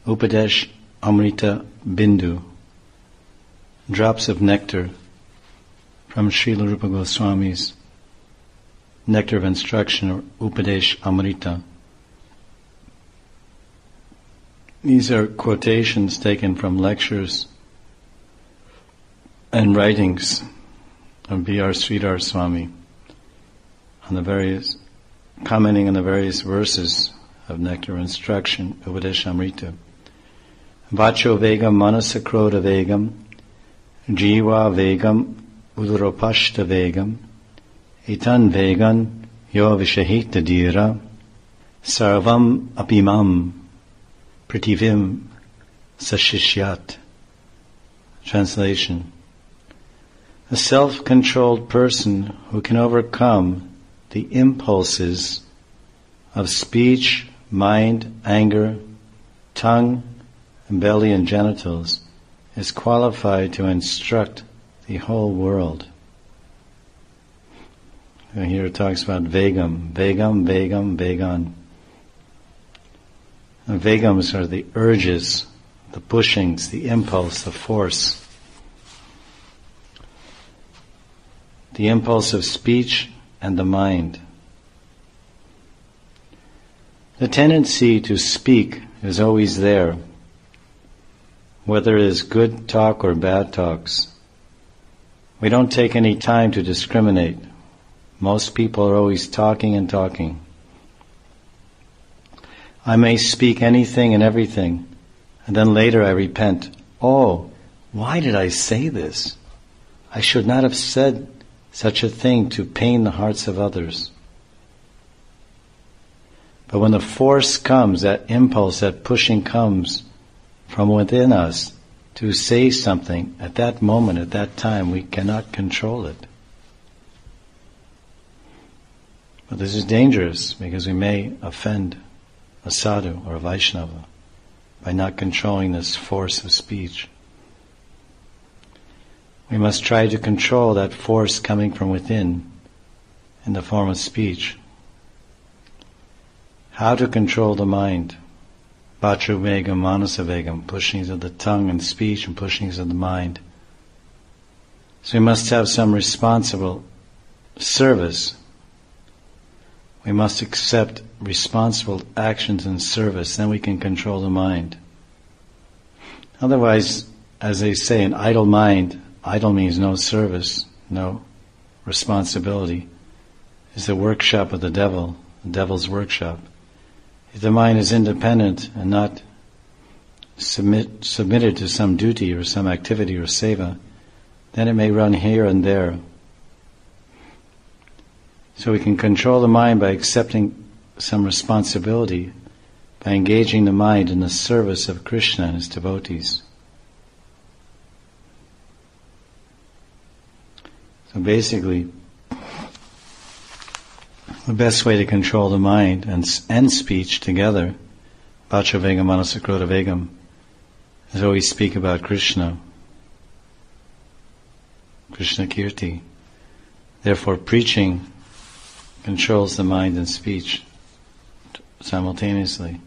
Upadesh Amrita Bindu, drops of nectar from Srila Rupa Goswami's Nectar of Instruction, or Upadesh Amrita. These are quotations taken from lectures and writings of B.R. Sridhar Swami on the various, commenting on the various verses of Nectar of Instruction, Upadesh Amrita. Vacho vegam manasakroda vegam, jiva vegam udaropashta vegam, etan vegan yo vishahita dira, sarvam apimam pritivim sashishyat. Translation: a self-controlled person who can overcome the impulses of speech, mind, anger, tongue, belly and genitals is qualified to instruct the whole world. And here it talks about vegam, vegan. And vegams are the urges, the pushings, the impulse, the force. The impulse of speech and the mind. The tendency to speak is always there, whether it is good talk or bad talks. We don't take any time to discriminate. Most people are always talking and talking. I may speak anything and everything, and then later I repent. Oh, why did I say this? I should not have said such a thing to pain the hearts of others. But when the force comes, that impulse, that pushing comes from within us to say something, at that moment, at that time, we cannot control it. But this is dangerous because we may offend a sadhu or a Vaishnava by not controlling this force of speech. We must try to control that force coming from within in the form of speech. How to control the mind? Vachu vegam, manasa vegam, pushings of the tongue and speech and pushings of the mind. So we must have some responsible service. We must accept responsible actions in service, then we can control the mind. Otherwise, as they say, an idle mind, idle means no service, no responsibility, is the workshop of the devil's workshop. If the mind is independent and not submitted to some duty or some activity or seva, then it may run here and there. So we can control the mind by accepting some responsibility, by engaging the mind in the service of Krishna and his devotees. So basically, the best way to control the mind and speech together, Vacha Vegam, Manasakroda Vegam, is always speak about Krishna, Krishna Kirti. Therefore, preaching controls the mind and speech simultaneously.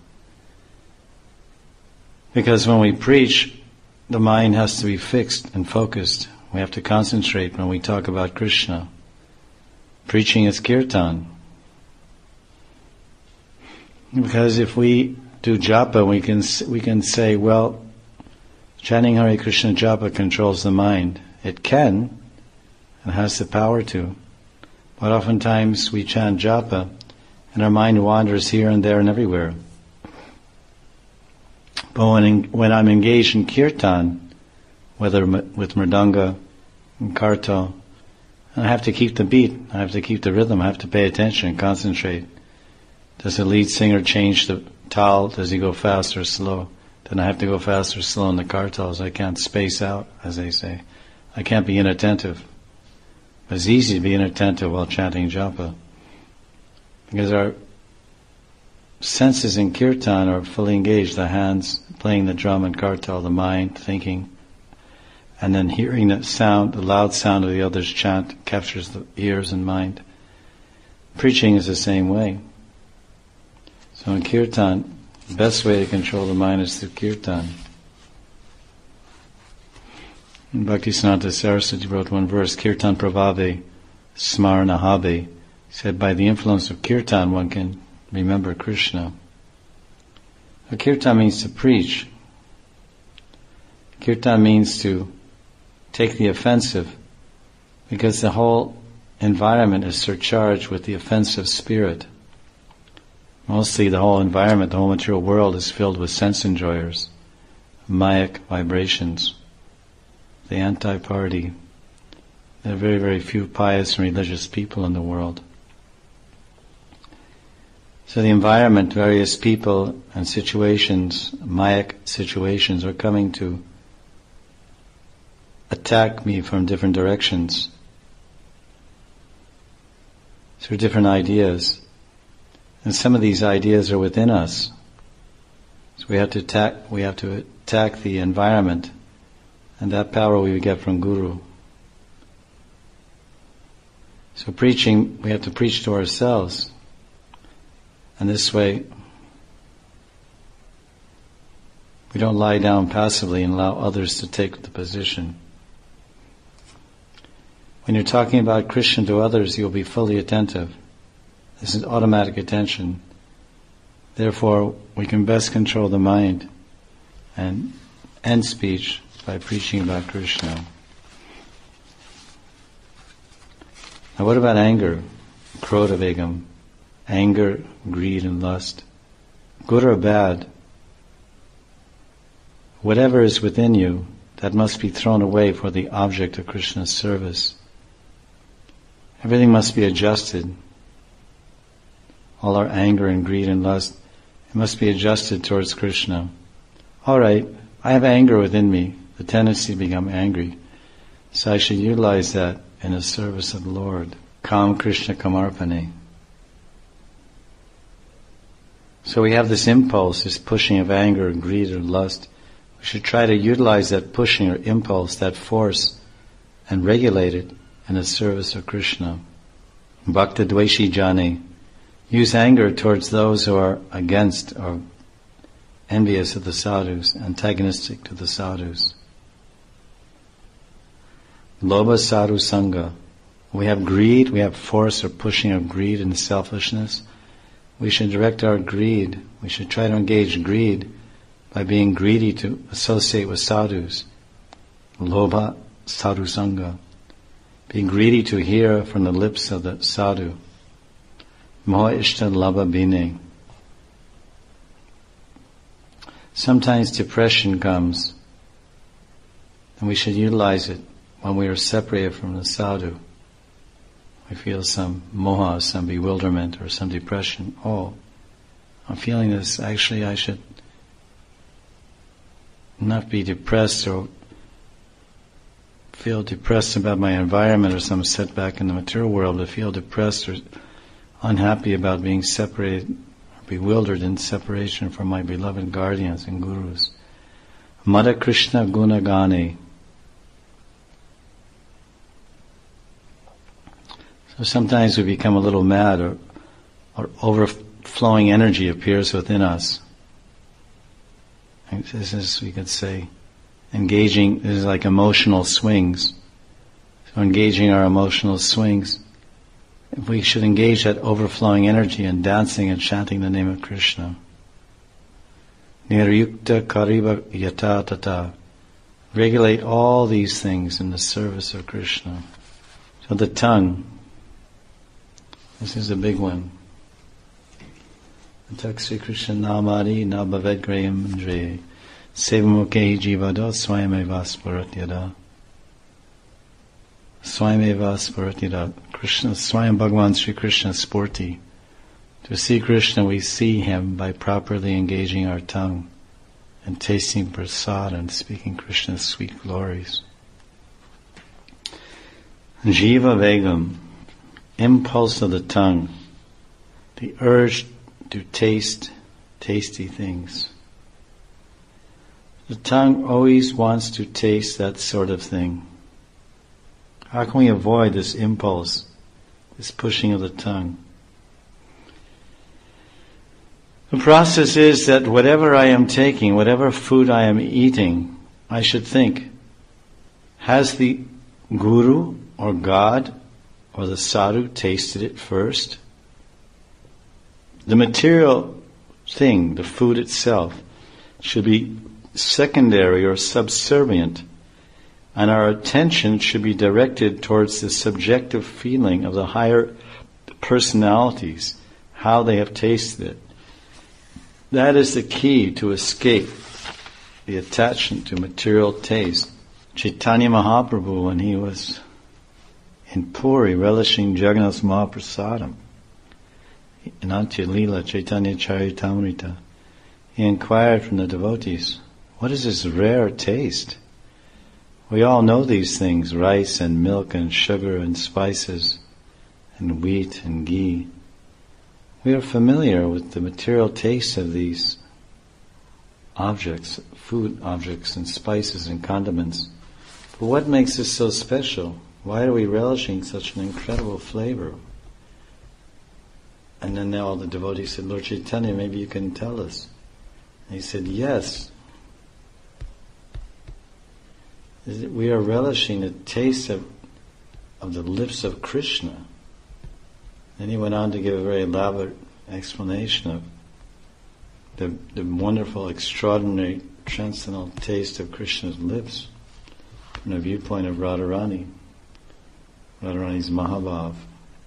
Because when we preach, the mind has to be fixed and focused. We have to concentrate when we talk about Krishna. Preaching is kirtan. Because if we do japa, we can say, well, chanting Hare Krishna japa controls the mind. It can, and has the power to. But oftentimes we chant japa, and our mind wanders here and there and everywhere. But when I'm engaged in kirtan, whether with mridanga and kartal, I have to keep the beat, I have to keep the rhythm, I have to pay attention and concentrate. Does the lead singer change the tal? Does he go fast or slow? Then I have to go fast or slow in the kartals. I can't space out, as they say. I can't be inattentive. But it's easy to be inattentive while chanting japa, because our senses in kirtan are fully engaged. The hands playing the drum and kartal, the mind thinking, and then hearing the sound, the loud sound of the others chant captures the ears and mind. Preaching is the same way. So in kirtan, The best way to control the mind is through kirtan. And Bhaktisiddhanta Saraswati wrote one verse, Kirtan pravave smarana habe. He said, by the influence of kirtan one can remember Krishna. Well, kirtan means to preach. Kirtan means to take the offensive, because the whole environment is surcharged with the offensive spirit. Mostly the whole environment, the whole material world is filled with sense enjoyers, mayic vibrations, the anti-party. There are very, very few pious and religious people in the world. So the environment, various people and situations, mayic situations, are coming to attack me from different directions through different ideas. And some of these ideas are within us. So we have to attack the environment, and that power we get from Guru. So preaching, we have to preach to ourselves. And this way, we don't lie down passively and allow others to take the position. When you're talking about Krishna to others, you'll be fully attentive. This is automatic attention. Therefore, we can best control the mind and end speech by preaching about Krishna. Now what about anger? Krodha vegam. Anger, greed and lust. Good or bad, whatever is within you, that must be thrown away for the object of Krishna's service. Everything must be adjusted. All our anger and greed and lust, it must be adjusted towards Krishna. All right, I have anger within me, the tendency to become angry, so I should utilize that in the service of the Lord. Kam Krishna Kamarpane. So we have this impulse, this pushing of anger and greed or lust. We should try to utilize that pushing or impulse, that force, and regulate it in the service of Krishna. Bhakta Dveshi Jani. Use anger towards those who are against or envious of the sadhus, antagonistic to the sadhus. Lobha Sadhu Sangha. We have greed, we have force or pushing of greed and selfishness. We should direct our greed, we should try to engage greed by being greedy to associate with sadhus. Lobha Sadhu Sangha. Being greedy to hear from the lips of the sadhu. Moha Ishta Labha Bine. Sometimes depression comes, and we should utilize it when we are separated from the sadhu. We feel some moha, some bewilderment, or some depression. Oh, I'm feeling this. Actually, I should not be depressed or feel depressed about my environment or some setback in the material world, to feel depressed or unhappy about being separated or bewildered in separation from my beloved guardians and gurus. Mada Krishna Gunagani. So sometimes we become a little mad, or overflowing energy appears within us. And this is, we could say, engaging, this is like emotional swings. So engaging our emotional swings, we should engage that overflowing energy in dancing and chanting the name of Krishna. Niryukta Kariba Yata Tata. Regulate all these things in the service of Krishna. So the tongue, this is a big one. Taksri Krishna Namari Nabhaved Graham Andre Sevamukhe Jivada Swayameva Sparatyada. Swayameva Sparatyada. Krishna, Swayam Bhagavan Sri Krishna Sporti. To see Krishna, we see Him by properly engaging our tongue and tasting prasad and speaking Krishna's sweet glories. Jiva Vegam. Impulse of the tongue, the urge to taste tasty things. The tongue always wants to taste that sort of thing. How can we avoid this impulse, this pushing of the tongue? The process is that whatever I am taking, whatever food I am eating, I should think, has the Guru or God or the sadhu tasted it first? The material thing, the food itself, should be secondary or subservient, and our attention should be directed towards the subjective feeling of the higher personalities, how they have tasted it. That is the key to escape the attachment to material taste. Chaitanya Mahaprabhu, when he was in Puri relishing Jagannath Mahaprasadam, in Antya Leela Chaitanya Charitamrita, he inquired from the devotees, what is this rare taste? We all know these things, rice and milk and sugar and spices and wheat and ghee. We are familiar with the material taste of these objects, food objects and spices and condiments. But what makes this so special? Why are we relishing such an incredible flavor? And then all the devotees said, Lord Chaitanya, maybe you can tell us. And he said, yes. We are relishing the taste of the lips of Krishna. Then he went on to give a very elaborate explanation of the wonderful, extraordinary, transcendental taste of Krishna's lips from the viewpoint of Radharani, Radharani's Mahabhav.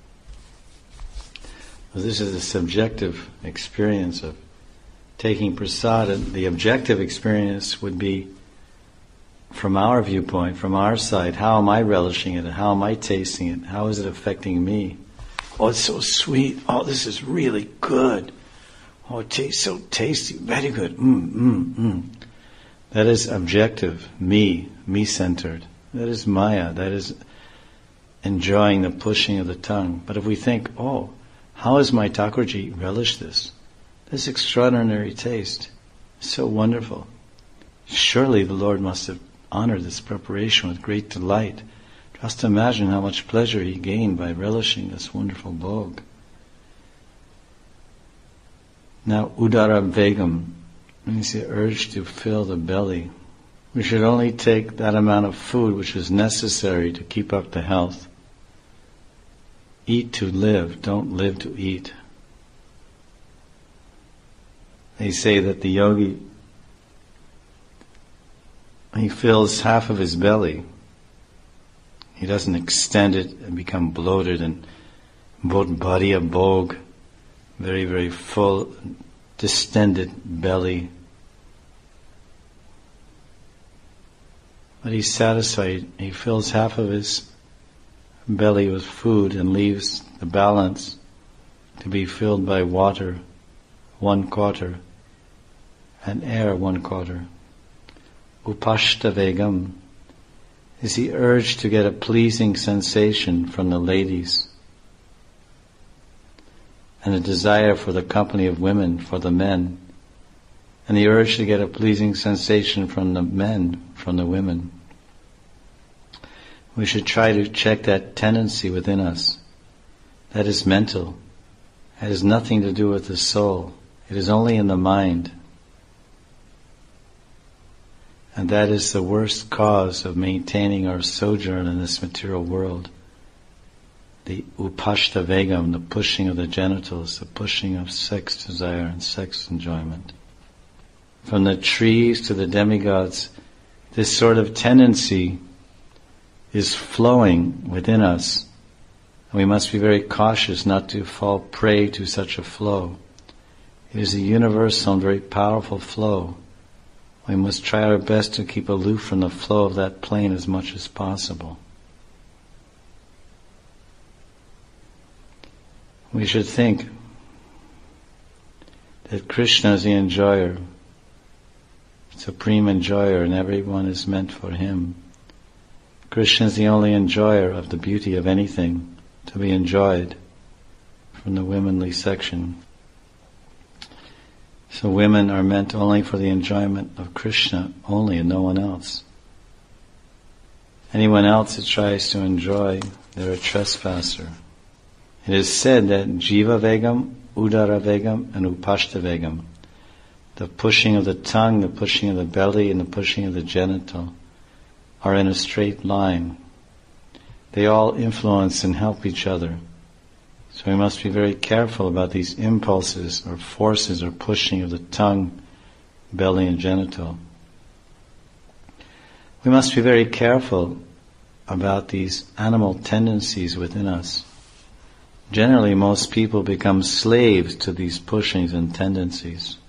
So this is a subjective experience of taking prasad, and the objective experience would be from our viewpoint, from our side. How am I relishing it? How am I tasting it? How is it affecting me? Oh, it's so sweet. Oh, this is really good. Oh, it tastes so tasty. Very good. That is objective, me-centered. That is Maya. That is enjoying the pushing of the tongue. But if we think, oh, how has my Thakurji relished this? This extraordinary taste. So wonderful. Surely the Lord must have honored this preparation with great delight. Just imagine how much pleasure he gained by relishing this wonderful bhog. Now, udara vegam means the urge to fill the belly. We should only take that amount of food which is necessary to keep up the health. Eat to live, don't live to eat. They say that the yogi, he fills half of his belly. He doesn't extend it and become bloated and body a bog, very, very full, distended belly. But he's satisfied. He fills half of his belly with food and leaves the balance to be filled by water, 1/4, and air, 1/4. Upashtavegam is the urge to get a pleasing sensation from the ladies, and a desire for the company of women, for the men, and the urge to get a pleasing sensation from the men, from the women. We should try to check that tendency within us. That is mental. It has nothing to do with the soul. It is only in the mind. And that is the worst cause of maintaining our sojourn in this material world. The upashtavegam, the pushing of the genitals, the pushing of sex desire and sex enjoyment. From the trees to the demigods, this sort of tendency is flowing within us. And we must be very cautious not to fall prey to such a flow. It is a universal and very powerful flow. We must try our best to keep aloof from the flow of that plane as much as possible. We should think that Krishna is the enjoyer, supreme enjoyer, and everyone is meant for him. Krishna is the only enjoyer of the beauty of anything to be enjoyed from the womanly section. So women are meant only for the enjoyment of Krishna only and no one else. Anyone else that tries to enjoy, they're a trespasser. It is said that jiva vegam Udara Vegam and Upashta Vegam. The pushing of the tongue, the pushing of the belly, and the pushing of the genital are in a straight line. They all influence and help each other. So we must be very careful about these impulses or forces or pushing of the tongue, belly, and genital. We must be very careful about these animal tendencies within us. Generally, most people become slaves to these pushings and tendencies.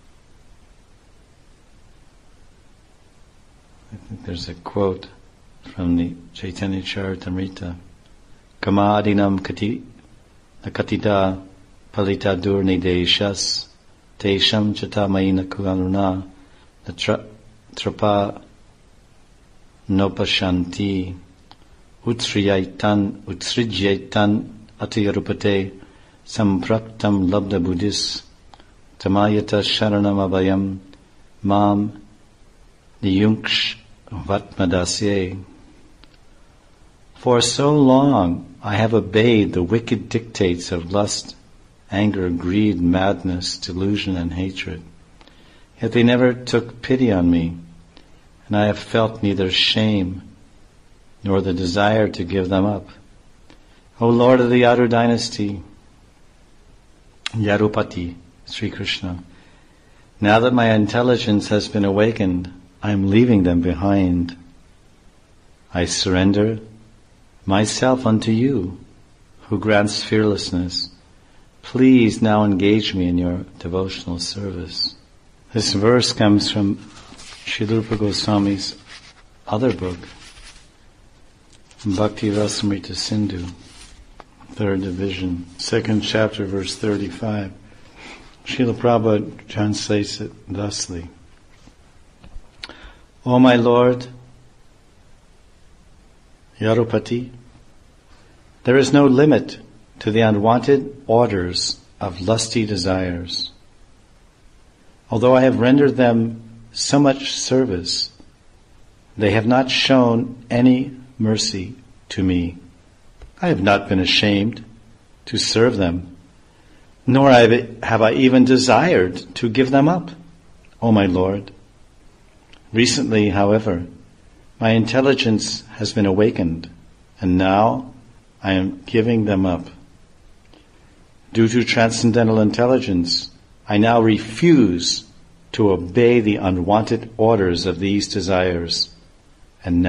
I think there's a quote from the Chaitanya Charitamrita. Kamadinam katita palita durni deshas tesham chatamayina kuganuna trapa nopashanti utsrijaitan atiyarupate sampraptam labda buddhis tamayata sharanam abhayam mam niyunksh vatmadasye. For so long I have obeyed the wicked dictates of lust, anger, greed, madness, delusion, and hatred. Yet they never took pity on me, and I have felt neither shame nor the desire to give them up. O Lord of the Yadu dynasty, Yarupati, Sri Krishna, now that my intelligence has been awakened, I am leaving them behind. I surrender myself unto you, who grants fearlessness. Please now engage me in your devotional service. This verse comes from Srila Rupa Goswami's other book, Bhakti Rasamrita Sindhu, 3rd division, 2nd chapter, verse 35. Srila Prabhupada translates it thusly. O my Lord, Yarupati, there is no limit to the unwanted orders of lusty desires. Although I have rendered them so much service, they have not shown any mercy to me. I have not been ashamed to serve them, nor have I even desired to give them up, O my Lord. Recently, however, my intelligence has been awakened, and now I am giving them up. Due to transcendental intelligence, I now refuse to obey the unwanted orders of these desires, and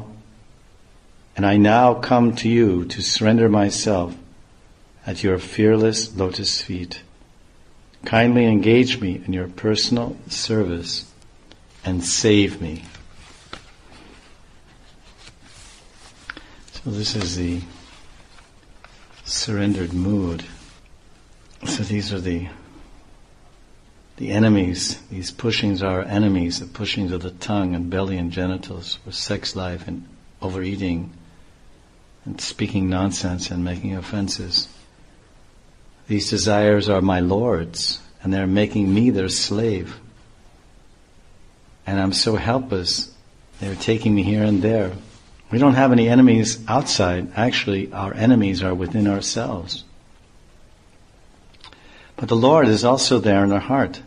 I now come to you to surrender myself at your fearless lotus feet. Kindly engage me in your personal service and save me. So this is the surrendered mood. So these are the enemies. These pushings are enemies, the pushings of the tongue and belly and genitals for sex life and overeating and speaking nonsense and making offenses. These desires are my lords, and they're making me their slave. And I'm so helpless. They're taking me here and there. We don't have any enemies outside. Actually, our enemies are within ourselves. But the Lord is also there in our heart.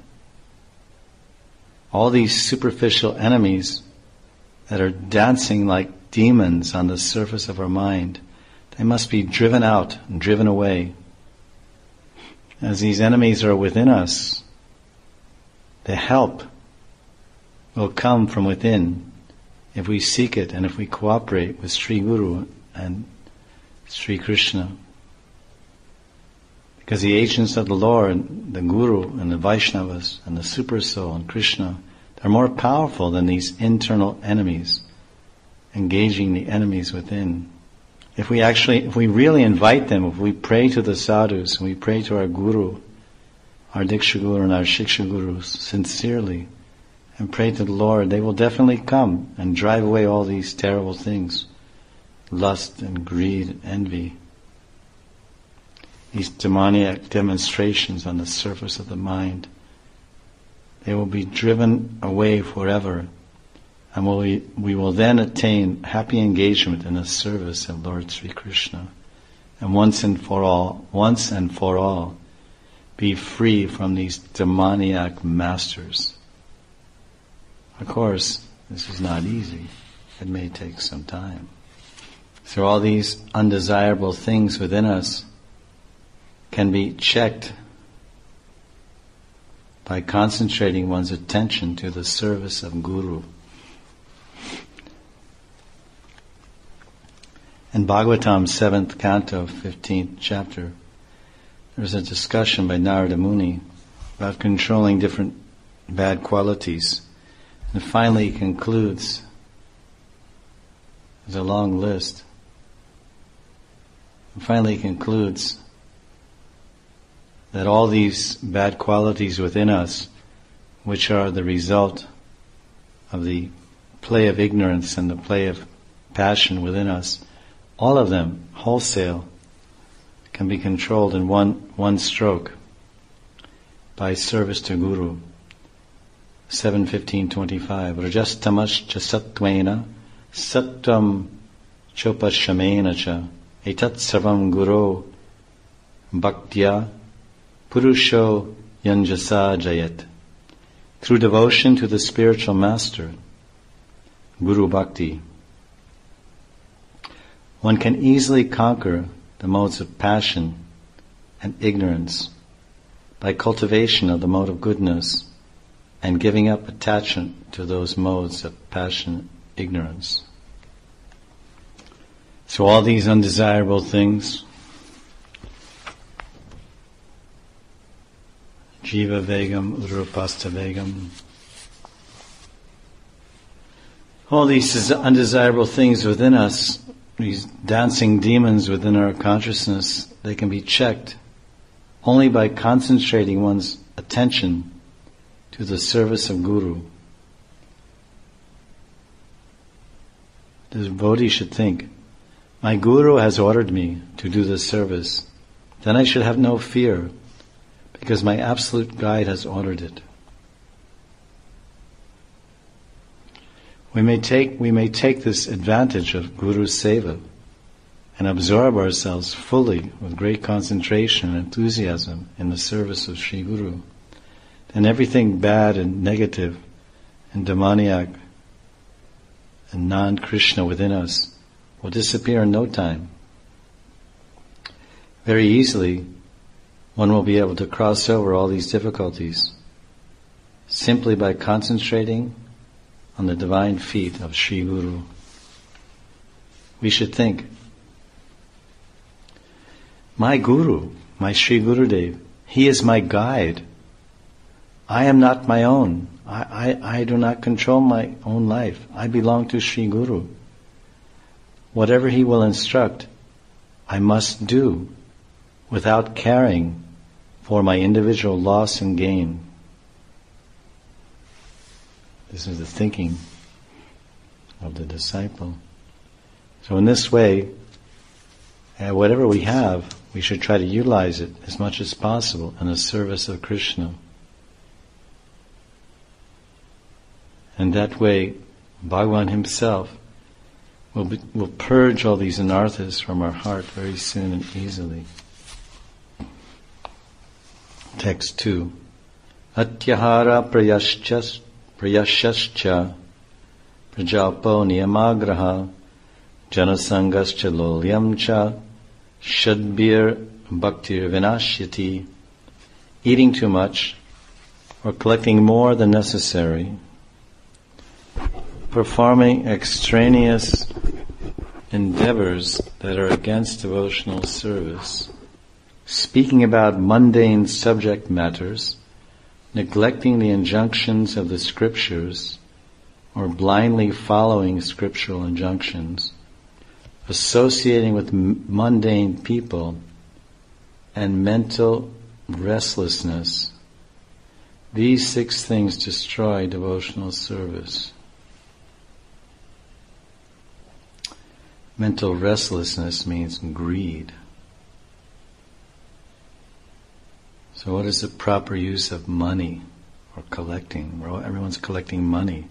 All these superficial enemies that are dancing like demons on the surface of our mind, they must be driven out and driven away. As these enemies are within us, the help will come from within if we seek it and if we cooperate with Sri Guru and Sri Krishna. Because the agents of the Lord, the Guru and the Vaishnavas and the Super Soul and Krishna, they're more powerful than these internal enemies, engaging the enemies within. If we really invite them, if we pray to the sadhus, and we pray to our Guru, our Diksha Guru and our Shiksha Gurus sincerely, and pray to the Lord, they will definitely come and drive away all these terrible things, lust and greed and envy, these demoniac demonstrations on the surface of the mind. They will be driven away forever, and we will then attain happy engagement in the service of Lord Sri Krishna. And once and for all, be free from these demoniac masters. Of course, this is not easy. It may take some time. So all these undesirable things within us can be checked by concentrating one's attention to the service of Guru. In Bhagavatam 7th canto, 15th chapter, there's a discussion by Narada Muni about controlling different bad qualities. And finally he concludes, there's a long list, and finally he concludes that all these bad qualities within us, which are the result of the play of ignorance and the play of passion within us, all of them, wholesale, can be controlled in one stroke by service to Guru. 7:15:25. Rajas tamascha sattvena sattvam chopashamena cha etat sarvam guru bhaktya purusho yanjasa jayat. Through devotion to the spiritual master, Guru Bhakti, one can easily conquer the modes of passion and ignorance by cultivation of the mode of goodness and giving up attachment to those modes of passion and ignorance. So all these undesirable things, Jiva Vegam, Urupasta Vegam, all these undesirable things within us, these dancing demons within our consciousness, they can be checked only by concentrating one's attention to the service of Guru. The devotee should think, my Guru has ordered me to do this service, then I should have no fear, because my absolute guide has ordered it. We may take this advantage of Guru's seva and absorb ourselves fully with great concentration and enthusiasm in the service of Sri Guru. Then everything bad and negative and demoniac and non-Krishna within us will disappear in no time. Very easily, one will be able to cross over all these difficulties simply by concentrating on the divine feet of Sri Guru. We should think, my Guru, my Sri Gurudev, he is my guide. I am not my own. I do not control my own life. I belong to Sri Guru. Whatever he will instruct, I must do without caring for my individual loss and gain. This is the thinking of the disciple. So in this way, whatever we have, we should try to utilize it as much as possible in the service of Krishna. And that way, Bhagavan himself will purge all these anarthas from our heart very soon and easily. Text 2. Atyahara prayashascha prajalpo niyamagraha janasangascha lolyam cha shadbir bhaktir vinashyati. Eating too much or collecting more than necessary, performing extraneous endeavors that are against devotional service, speaking about mundane subject matters, neglecting the injunctions of the scriptures, or blindly following scriptural injunctions, associating with mundane people, and mental restlessness. These 6 things destroy devotional service. Mental restlessness means greed. So what is the proper use of money or collecting? Everyone's collecting money.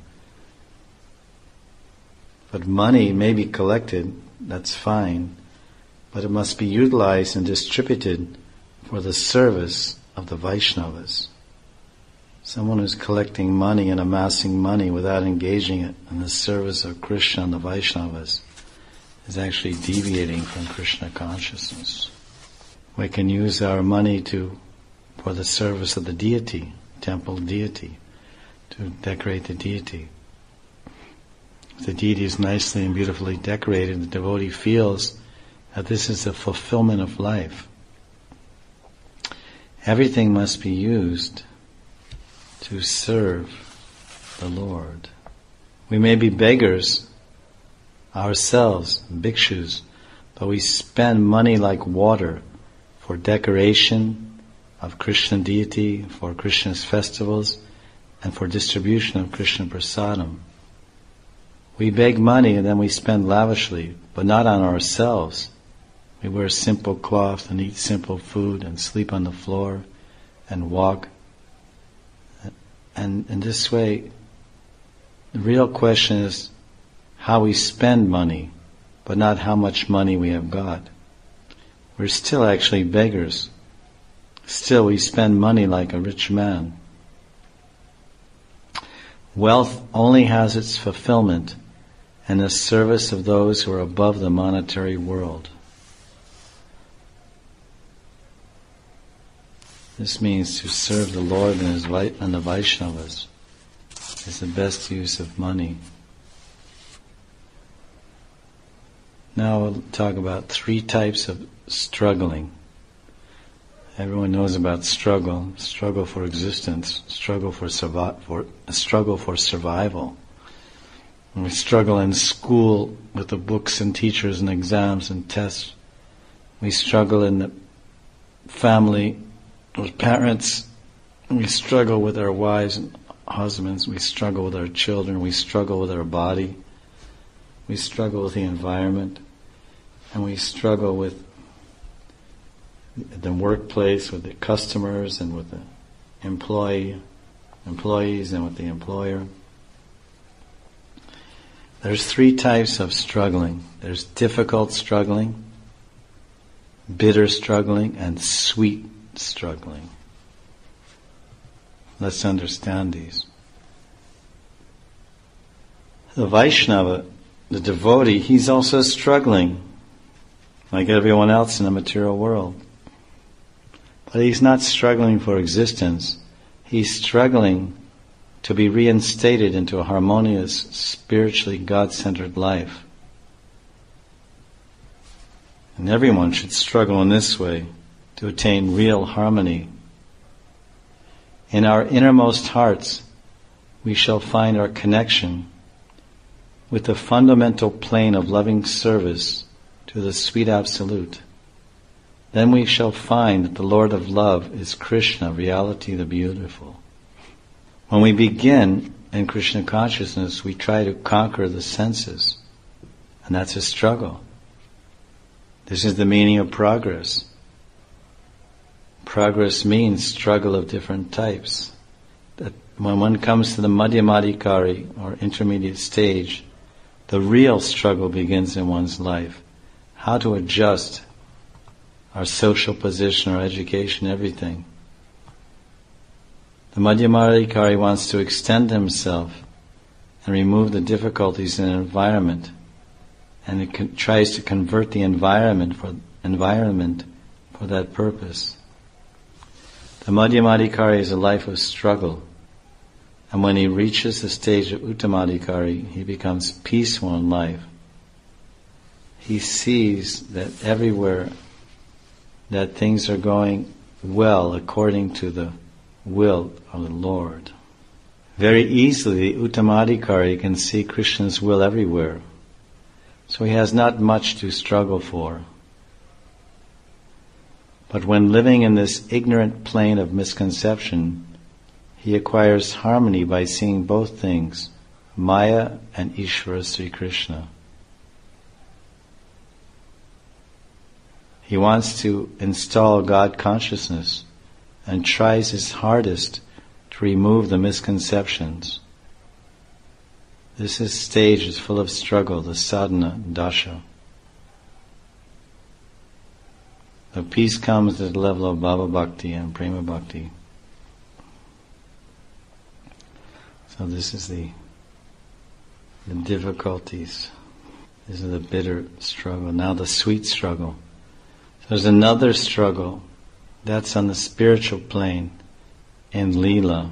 But money may be collected, that's fine, but it must be utilized and distributed for the service of the Vaishnavas. Someone who's collecting money and amassing money without engaging it in the service of Krishna and the Vaishnavas is actually deviating from Krishna consciousness. We can use our money for the service of the deity, temple deity, to decorate the deity. If the deity is nicely and beautifully decorated, the devotee feels that this is the fulfillment of life. Everything must be used to serve the Lord. We may be beggars ourselves, bhikshus, but we spend money like water for decoration of Krishna deity, for Krishna's festivals, and for distribution of Krishna prasadam. We beg money and then we spend lavishly, but not on ourselves. We wear simple cloth and eat simple food and sleep on the floor and walk. And in this way, the real question is how we spend money, but not how much money we have got. We're still actually beggars. Still we spend money like a rich man. Wealth only has its fulfillment in the service of those who are above the monetary world. This means to serve the Lord and the Vaishnavas is the best use of money. Now we'll talk about 3 types of struggling. Everyone knows about struggle for existence, struggle for survival. When we struggle in school with the books and teachers and exams and tests. We struggle in the family with parents. We struggle with our wives and husbands. We struggle with our children. We struggle with our body. We struggle with the environment. And we struggle with the workplace, with the customers and with the employees and with the employer. There's 3 types of struggling. There's difficult struggling, bitter struggling, and sweet struggling. Let's understand these. The Vaishnava, the devotee, he's also struggling like everyone else in the material world. But he's not struggling for existence. He's struggling to be reinstated into a harmonious, spiritually God-centered life. And everyone should struggle in this way to attain real harmony. In our innermost hearts, we shall find our connection with the fundamental plane of loving service to the sweet Absolute. Then we shall find that the Lord of Love is Krishna, reality the beautiful. When we begin in Krishna consciousness, we try to conquer the senses, and that's a struggle. This is the meaning of progress. Progress means struggle of different types. That when one comes to the Madhyamadikari, or intermediate stage, the real struggle begins in one's life. How to adjust our social position, our education, everything. The Madhyamadikari wants to extend himself and remove the difficulties in an environment, and it tries to convert the environment for that purpose. The Madhyamadikari is a life of struggle, and when he reaches the stage of Uttamadikari, he becomes peaceful in life. He sees that everywhere that things are going well according to the will of the Lord. Very easily, the Uttamadikari can see Krishna's will everywhere, so he has not much to struggle for. But when living in this ignorant plane of misconception, he acquires harmony by seeing both things, Maya and Ishvara Sri Krishna. He wants to install God consciousness and tries his hardest to remove the misconceptions. This stage is full of struggle, the sadhana dasha. The peace comes at the level of Bhava Bhakti and Prema Bhakti. So this is the difficulties. This is the bitter struggle. Now the sweet struggle. There's another struggle. That's on the spiritual plane in Leela.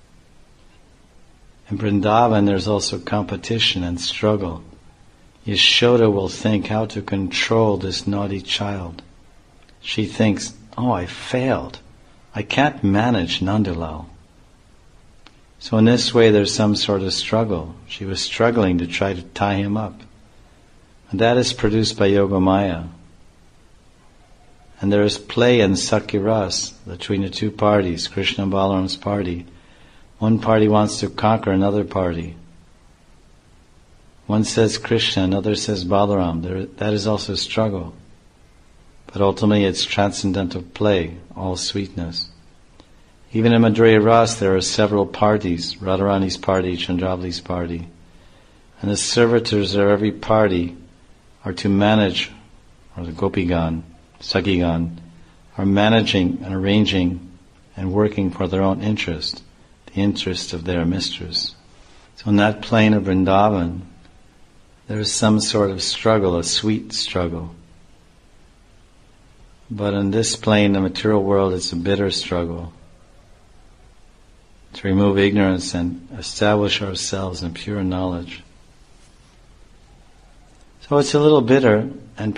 In Vrindavan there's also competition and struggle. Yashoda will think how to control this naughty child. She thinks, oh, I failed. I can't manage Nandalal. So in this way there's some sort of struggle. She was struggling to try to tie him up. And that is produced by Yogamaya. And there is play in Sakyaras between the two parties, Krishna and Balaram's party. One party wants to conquer another party. One says Krishna, another says Balaram. That is also struggle. But ultimately it's transcendental play, all sweetness. Even in Madhurya Ras there are several parties, Radharani's party, Chandravali's party. And the servitors of every party are to manage, or the Gopigan, Sakhigan, are managing and arranging and working for their own interest, the interest of their mistress. So in that plane of Vrindavan, there is some sort of struggle, a sweet struggle. But in this plane, the material world, it's a bitter struggle to remove ignorance and establish ourselves in pure knowledge. So it's a little bitter and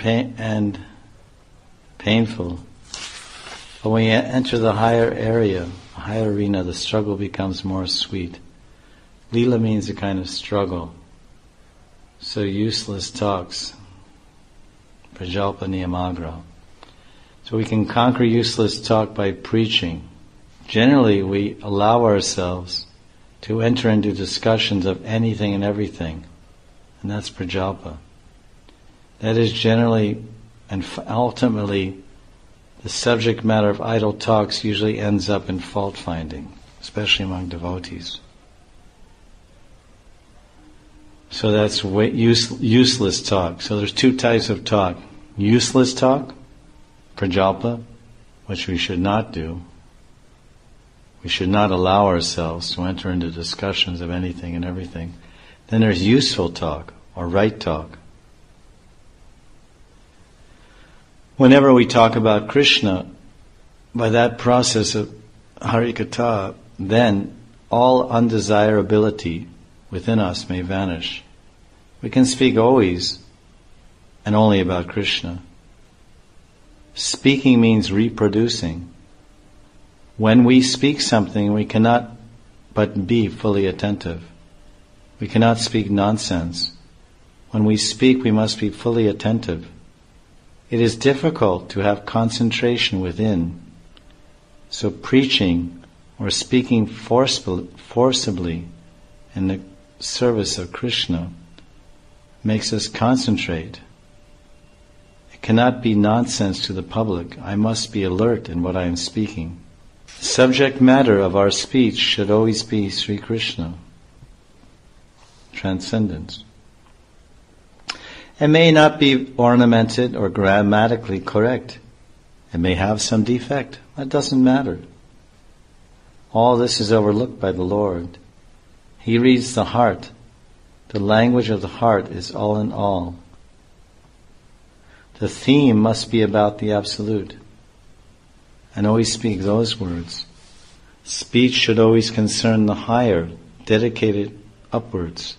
painful. But when you enter the higher area, the higher arena, the struggle becomes more sweet. Leela means a kind of struggle. So useless talks. Prajalpa Niyamagra. So we can conquer useless talk by preaching. Generally, we allow ourselves to enter into discussions of anything and everything. And that's Prajalpa. That is generally and ultimately the subject matter of idle talks usually ends up in fault finding, especially among devotees. So that's useless talk. So there's two types of talk. Useless talk, Prajalpa, which we should not do. We should not allow ourselves to enter into discussions of anything and everything. Then there's useful talk, or right talk. Whenever we talk about Krishna, by that process of Harikatha, then all undesirability within us may vanish. We can speak always and only about Krishna. Speaking means reproducing. When we speak something, we cannot but be fully attentive. We cannot speak nonsense. When we speak, we must be fully attentive. It is difficult to have concentration within. So preaching or speaking forcibly in the service of Krishna makes us concentrate. It cannot be nonsense to the public. I must be alert in what I am speaking. The subject matter of our speech should always be Sri Krishna, transcendence. It may not be ornamented or grammatically correct. It may have some defect. That doesn't matter. All this is overlooked by the Lord. He reads the heart. The language of the heart is all in all. The theme must be about the Absolute. And always speak those words. Speech should always concern the higher, dedicated upwards.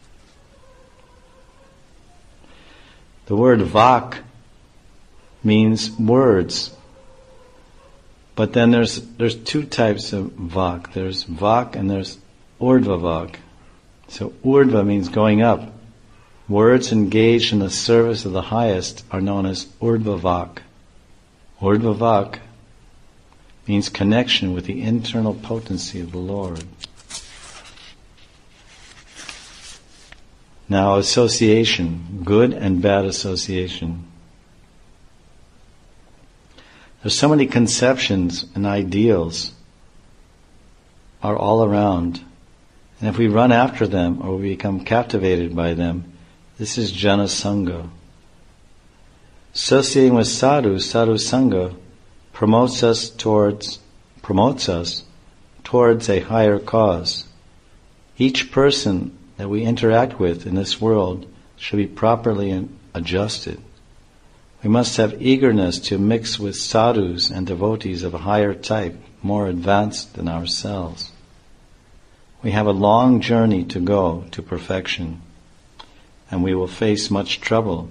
The word vak means words. But then there's two types of vak. There's vak and there's urdhva vak. So urdhva means going up. Words engaged in the service of the highest are known as urdhva vak. Urdhva vak means connection with the internal potency of the Lord. Now, association, good and bad association. There's so many conceptions and ideals are all around. And if we run after them or we become captivated by them, this is jana sangha. Associating with sadhu sangha, promotes us towards a higher cause. Each person that we interact with in this world should be properly adjusted. We must have eagerness to mix with sadhus and devotees of a higher type, more advanced than ourselves. We have a long journey to go to perfection, and we will face much trouble.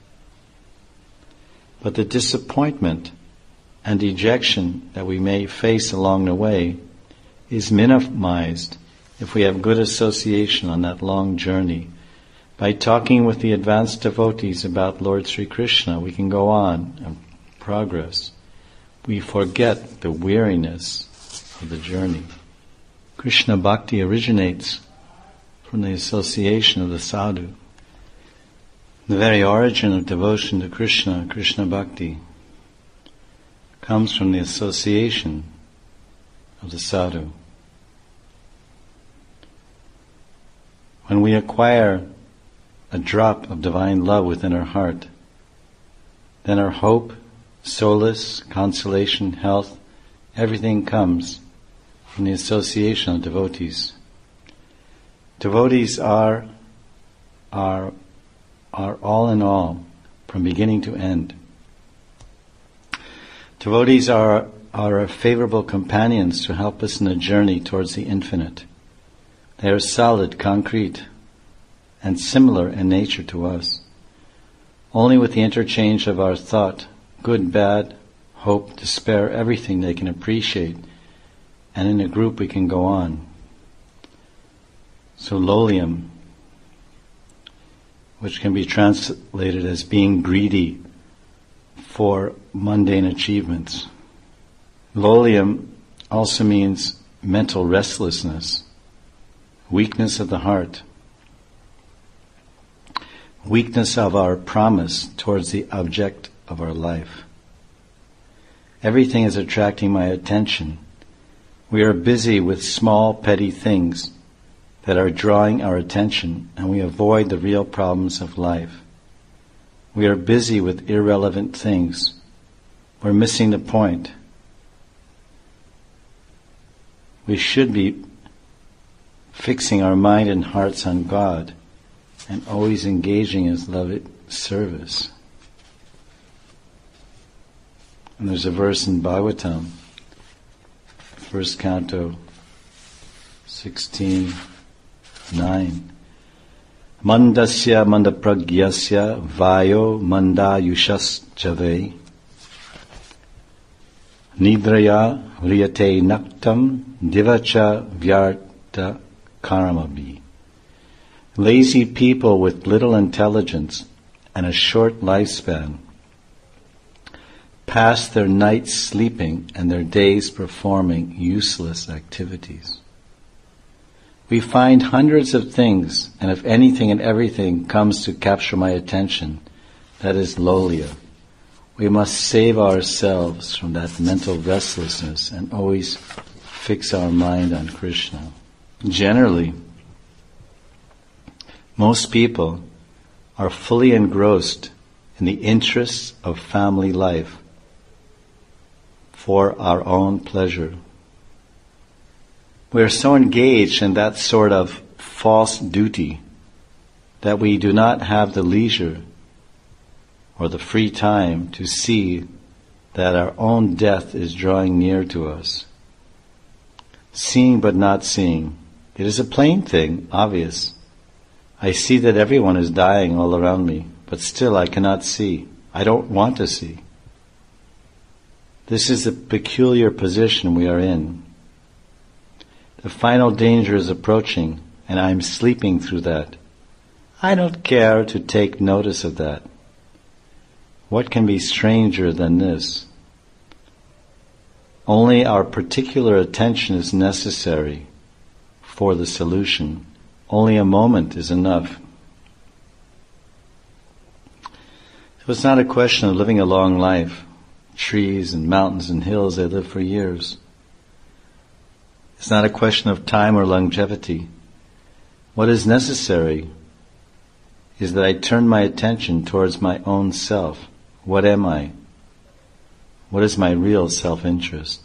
But the disappointment and dejection that we may face along the way is minimized if we have good association on that long journey. By talking with the advanced devotees about Lord Sri Krishna, we can go on and progress. We forget the weariness of the journey. Krishna Bhakti originates from the association of the sadhu. The very origin of devotion to Krishna, Krishna Bhakti, comes from the association of the sadhu. When we acquire a drop of divine love within our heart, then our hope, solace, consolation, health, everything comes from the association of devotees. Devotees are all in all, from beginning to end. Devotees are our favorable companions to help us in the journey towards the infinite. They are solid, concrete, and similar in nature to us. Only with the interchange of our thought, good, bad, hope, despair, everything they can appreciate, and in a group we can go on. So lolium, which can be translated as being greedy for mundane achievements. Lolium also means mental restlessness, weakness of the heart, weakness of our promise towards the object of our life. Everything is attracting my attention. We are busy with small, petty things that are drawing our attention, and we avoid the real problems of life. We are busy with irrelevant things. We're missing the point. We should be fixing our mind and hearts on God and always engaging in His loving service. And there's a verse in Bhagavatam, first canto, 16:9. Mandasya mandapragyasya vayo mandayushas jave nidraya vriyate naktam divacha vyarta karamabi. Lazy people with little intelligence and a short lifespan pass their nights sleeping and their days performing useless activities. We find hundreds of things, and if anything and everything comes to capture my attention, that is lolia. We must save ourselves from that mental restlessness and always fix our mind on Krishna. Generally, most people are fully engrossed in the interests of family life for our own pleasure. We are so engaged in that sort of false duty that we do not have the leisure or the free time to see that our own death is drawing near to us. Seeing but not seeing. It is a plain thing, obvious. I see that everyone is dying all around me, but still I cannot see. I don't want to see. This is the peculiar position we are in. The final danger is approaching, and I am sleeping through that. I don't care to take notice of that. What can be stranger than this? Only our particular attention is necessary for the solution. Only a moment is enough. So it's not a question of living a long life. Trees and mountains and hills, they live for years. It's not a question of time or longevity. What is necessary is that I turn my attention towards my own self, What am I? What is my real self-interest?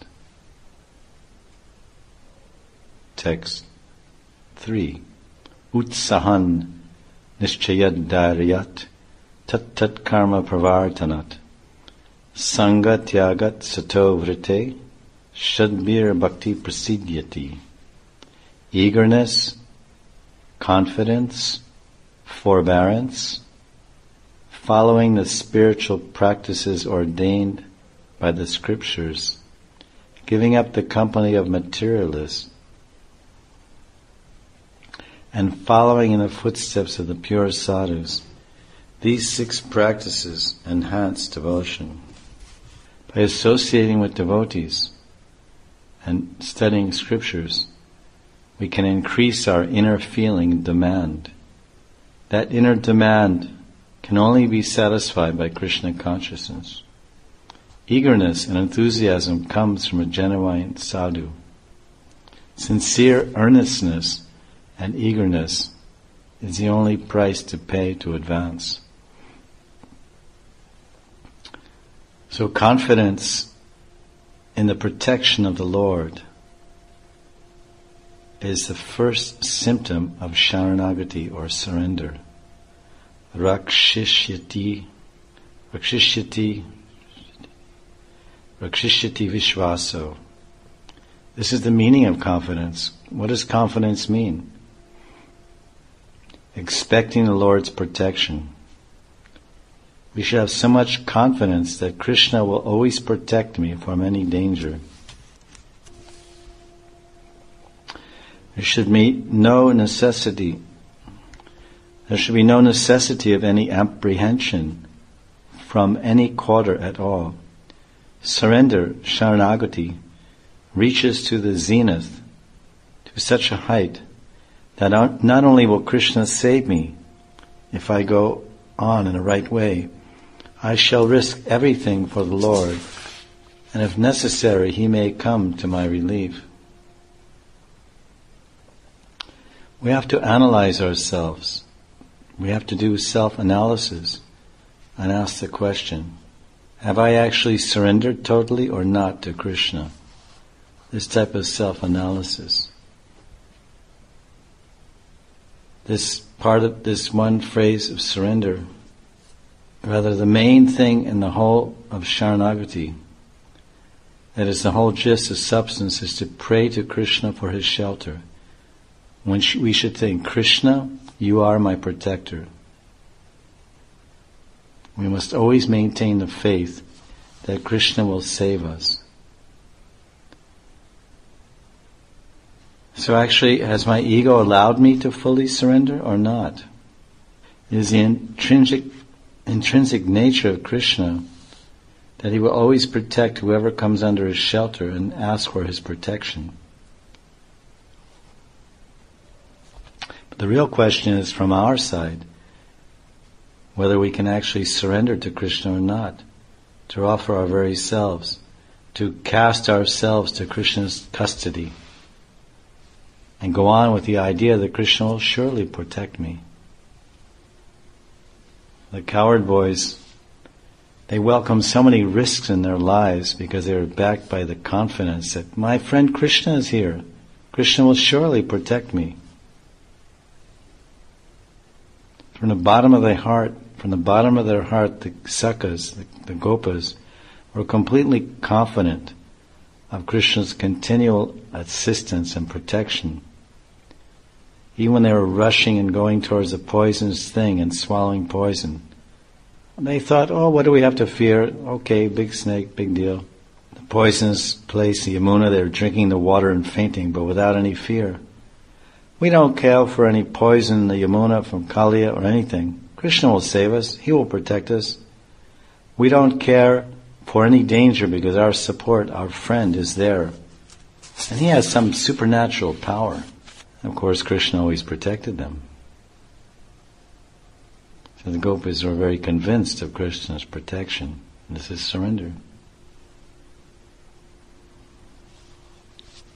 Text 3. Utsahan nishchayad daryat tat tat karma pravartanat sanga tyagat sato vrite shadbir bhakti prasidyati. Eagerness, confidence, forbearance, following the spiritual practices ordained by the scriptures, giving up the company of materialists, and following in the footsteps of the pure sadhus. These 6 practices enhance devotion. By associating with devotees and studying scriptures, we can increase our inner feeling demand. That inner demand can only be satisfied by Krishna consciousness. Eagerness and enthusiasm comes from a genuine sadhu. Sincere earnestness and eagerness is the only price to pay to advance. So confidence in the protection of the Lord is the first symptom of Sharanagati or surrender. Rakshishyati vishvaso. This is the meaning of confidence. What does confidence mean? Expecting the Lord's protection. We should have so much confidence that Krishna will always protect me from any danger. There should be no necessity of any apprehension from any quarter at all. Surrender, Sharanagati, reaches to the zenith, to such a height, that not only will Krishna save me if I go on in the right way, I shall risk everything for the Lord, and if necessary, He may come to my relief. We have to analyze ourselves. We have to do self-analysis and ask the question, have I actually surrendered totally or not to Krishna? This type of self-analysis. This part of this one phrase of surrender, rather the main thing in the whole of Sharanagati, that is the whole gist of substance, is to pray to Krishna for His shelter. When we should think, Krishna, You are my protector. We must always maintain the faith that Krishna will save us. So actually, has my ego allowed me to fully surrender or not? It is the intrinsic nature of Krishna that He will always protect whoever comes under His shelter and ask for His protection. But the real question is from our side, whether we can actually surrender to Krishna or not, to offer our very selves, to cast ourselves to Krishna's custody, and go on with the idea that Krishna will surely protect me. The coward boys, they welcome so many risks in their lives because they are backed by the confidence that my friend Krishna is here. Krishna will surely protect me. From the bottom of their heart, the sakas, the gopas, were completely confident of Krishna's continual assistance and protection. Even when they were rushing and going towards a poisonous thing and swallowing poison, they thought, oh, what do we have to fear? Okay, big snake, big deal. The poisonous place, the Yamuna, they're drinking the water and fainting, but without any fear. We don't care for any poison in the Yamuna from Kaliya or anything. Krishna will save us. He will protect us. We don't care for any danger because our support, our friend is there. And He has some supernatural power. Of course, Krishna always protected them. So the gopis were very convinced of Krishna's protection. This is surrender.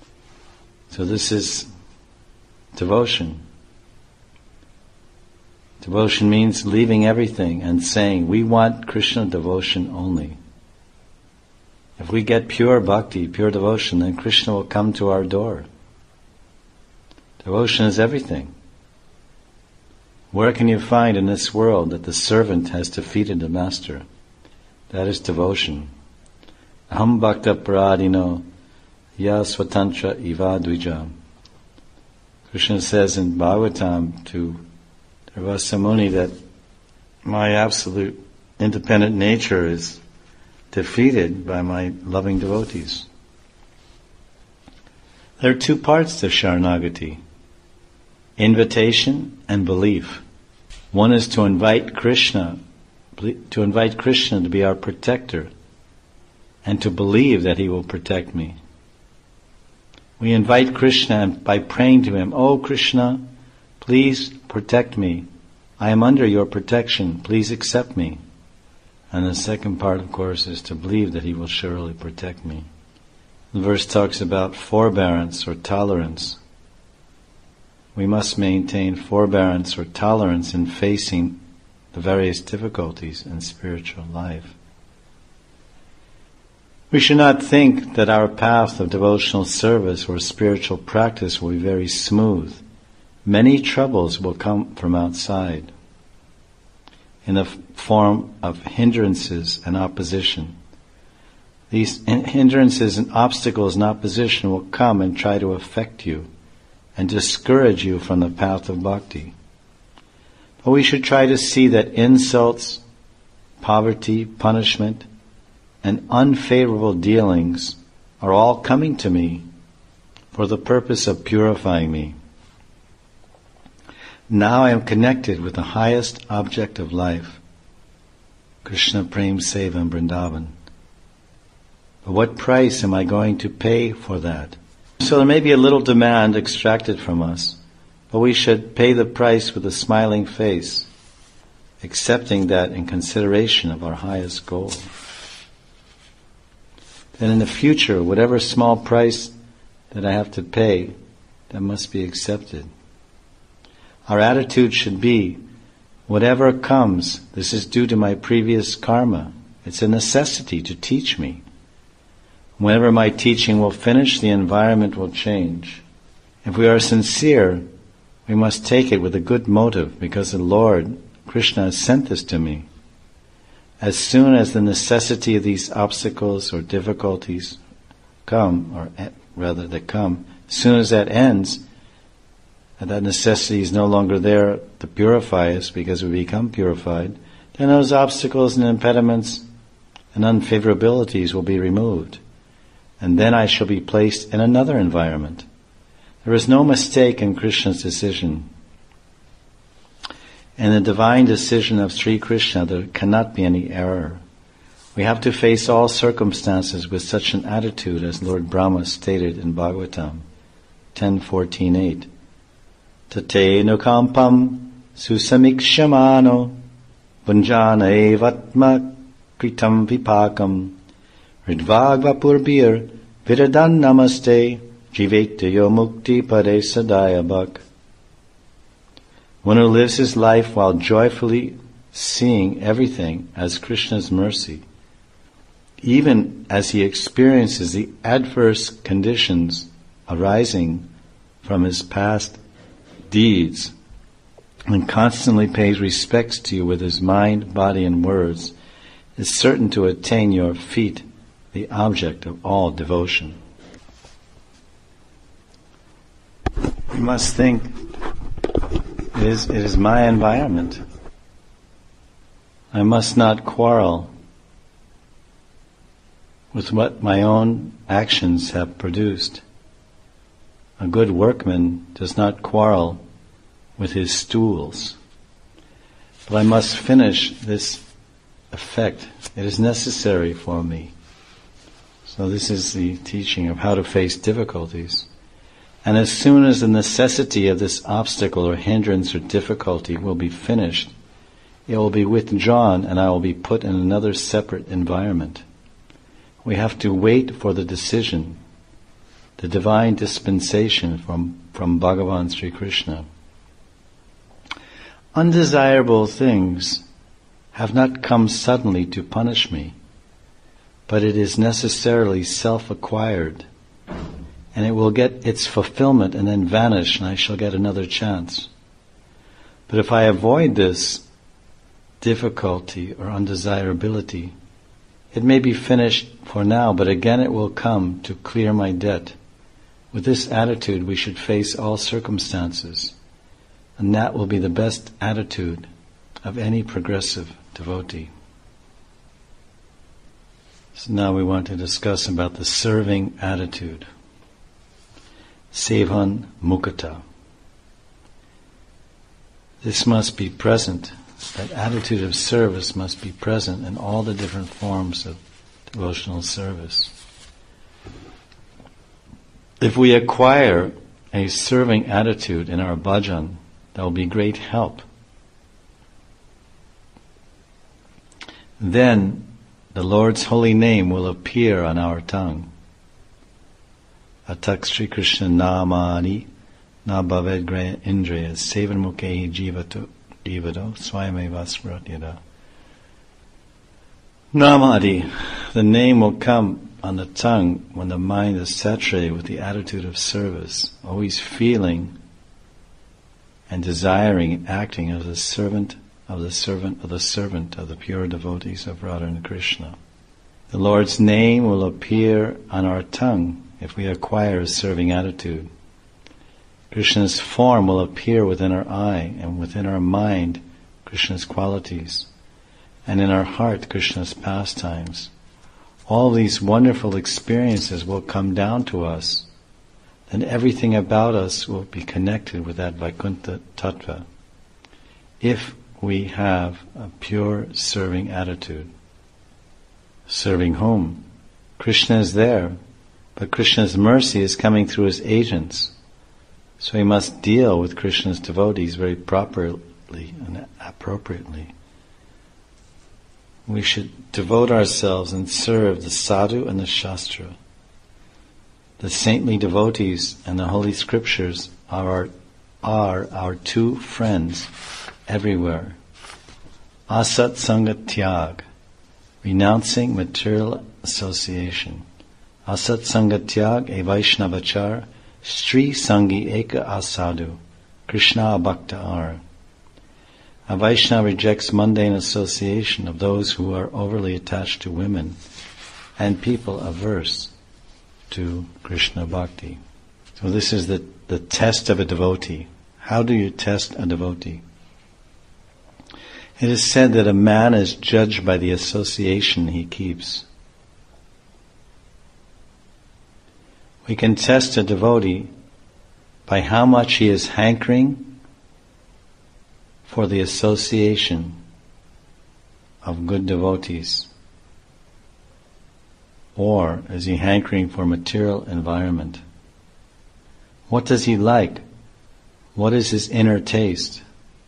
So this is devotion. Devotion means leaving everything and saying, we want Krishna devotion only. If we get pure bhakti, pure devotion, then Krishna will come to our door. Devotion is everything. Where can you find in this world that the servant has defeated the master? That is devotion. Aham bhakta paradino ya swatantra iva dvija. Krishna says in Bhagavatam to Durvasa Muni that my absolute independent nature is defeated by my loving devotees. There are two parts to Sharanagati: invitation and belief. One is to invite Krishna to be our protector and to believe that he will protect me. We invite Krishna by praying to him, "Oh Krishna, please protect me. I am under your protection. Please accept me." And the second part, of course, is to believe that he will surely protect me. The verse talks about forbearance or tolerance. We must maintain forbearance or tolerance in facing the various difficulties in spiritual life. We should not think that our path of devotional service or spiritual practice will be very smooth. Many troubles will come from outside in the form of hindrances and opposition. These hindrances and obstacles and opposition will come and try to affect you and discourage you from the path of bhakti. But we should try to see that insults, poverty, punishment, and unfavorable dealings are all coming to me for the purpose of purifying me. Now I am connected with the highest object of life, Krishna Prem Seva in Vrindavan. But what price am I going to pay for that? So there may be a little demand extracted from us, but we should pay the price with a smiling face, accepting that in consideration of our highest goal. Then in the future, whatever small price that I have to pay, that must be accepted. Our attitude should be, whatever comes, this is due to my previous karma. It's a necessity to teach me. Whenever my teaching will finish, the environment will change. If we are sincere, we must take it with a good motive, because the Lord, Krishna, has sent this to me. As soon as the necessity of these obstacles or difficulties come, as soon as that ends, and that necessity is no longer there to purify us because we become purified, then those obstacles and impediments and unfavorabilities will be removed. And then I shall be placed in another environment. There is no mistake in Krishna's decision. In the divine decision of Sri Krishna, there cannot be any error. We have to face all circumstances with such an attitude as Lord Brahma stated in Bhagavatam 10:14-8. Tate nukampam susamikshamano bunjana evatma kritam vipakam ridvagvapurbir viradan namaste jivetyo mukti pade sadayabhak. One who lives his life while joyfully seeing everything as Krishna's mercy, even as he experiences the adverse conditions arising from his past deeds, and constantly pays respects to you with his mind, body, and words, is certain to attain your feet, the object of all devotion. We must think, it is my environment. I must not quarrel with what my own actions have produced. A good workman does not quarrel with his stools. But I must finish this effect. It is necessary for me. So this is the teaching of how to face difficulties. And as soon as the necessity of this obstacle or hindrance or difficulty will be finished, it will be withdrawn and I will be put in another separate environment. We have to wait for the decision, the divine dispensation from Bhagavan Sri Krishna. undesirable things have not come suddenly to punish me, but it is necessarily self-acquired, and it will get its fulfillment and then vanish, and I shall get another chance. But if I avoid this difficulty or undesirability, it may be finished for now, but again it will come to clear my debt. With this attitude, we should face all circumstances, and that will be the best attitude of any progressive devotee. So now we want to discuss about the serving attitude. Sevan Mukata. This must be present. That attitude of service must be present in all the different forms of devotional service. If we acquire a serving attitude in our bhajan, that will be great help. Then the Lord's holy name will appear on our tongue. Atak Sri Krishna Namani Na Bhaved Graya Indriya Sevan Mukehi Jivato Swayameva Smratyada. Namadi, the name will come on the tongue when the mind is saturated with the attitude of service, always feeling and desiring and acting as a servant of the servant of the servant of the pure devotees of Radha and Krishna. The Lord's name will appear on our tongue if we acquire a serving attitude. Krishna's form will appear within our eye, and within our mind, Krishna's qualities, and in our heart, Krishna's pastimes. All these wonderful experiences will come down to us, then everything about us will be connected with that Vaikuntha Tattva, if we have a pure serving attitude. Serving whom? Krishna is there, but Krishna's mercy is coming through his agents. So we must deal with Krishna's devotees very properly and appropriately. We should devote ourselves and serve the sadhu and the shastra. The saintly devotees and the holy scriptures are our two friends everywhere. Asat Sanga Tyag, renouncing material association. Asat Sanga Tyag e Vaishnavachar, Sri Sangi Eka Asadu, Krishna Bhakta Ar. A Vaishnava rejects mundane association of those who are overly attached to women and people averse to Krishna Bhakti. So this is the test of a devotee. How do you test a devotee? It is said that a man is judged by the association he keeps. We can test a devotee by how much he is hankering for the association of good devotees, or is he hankering for material environment? What does he like? What is his inner taste?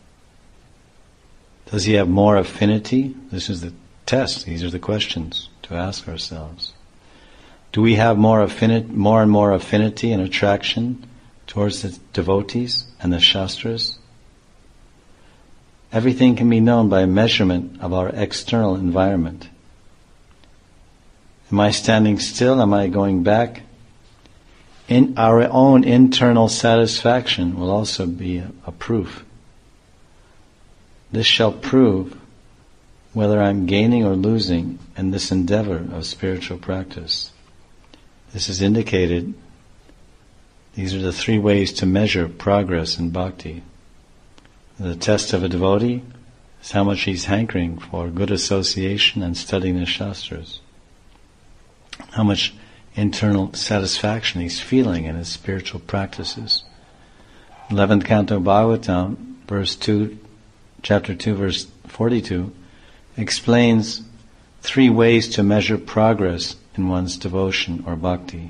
Does he have more affinity? This is the test. These are the questions to ask ourselves. Do we have more and more affinity and attraction towards the devotees and the shastras? Everything can be known by a measurement of our external environment. Am I standing still? Am I going back? In our own internal satisfaction will also be a proof. This shall prove whether I'm gaining or losing in this endeavor of spiritual practice. This is indicated. These are the three ways to measure progress in bhakti. The test of a devotee is how much he's hankering for good association and studying the shastras. How much internal satisfaction he's feeling in his spiritual practices. 11th Canto Bhagavatam, chapter 2, verse 42, explains three ways to measure progress in one's devotion or bhakti,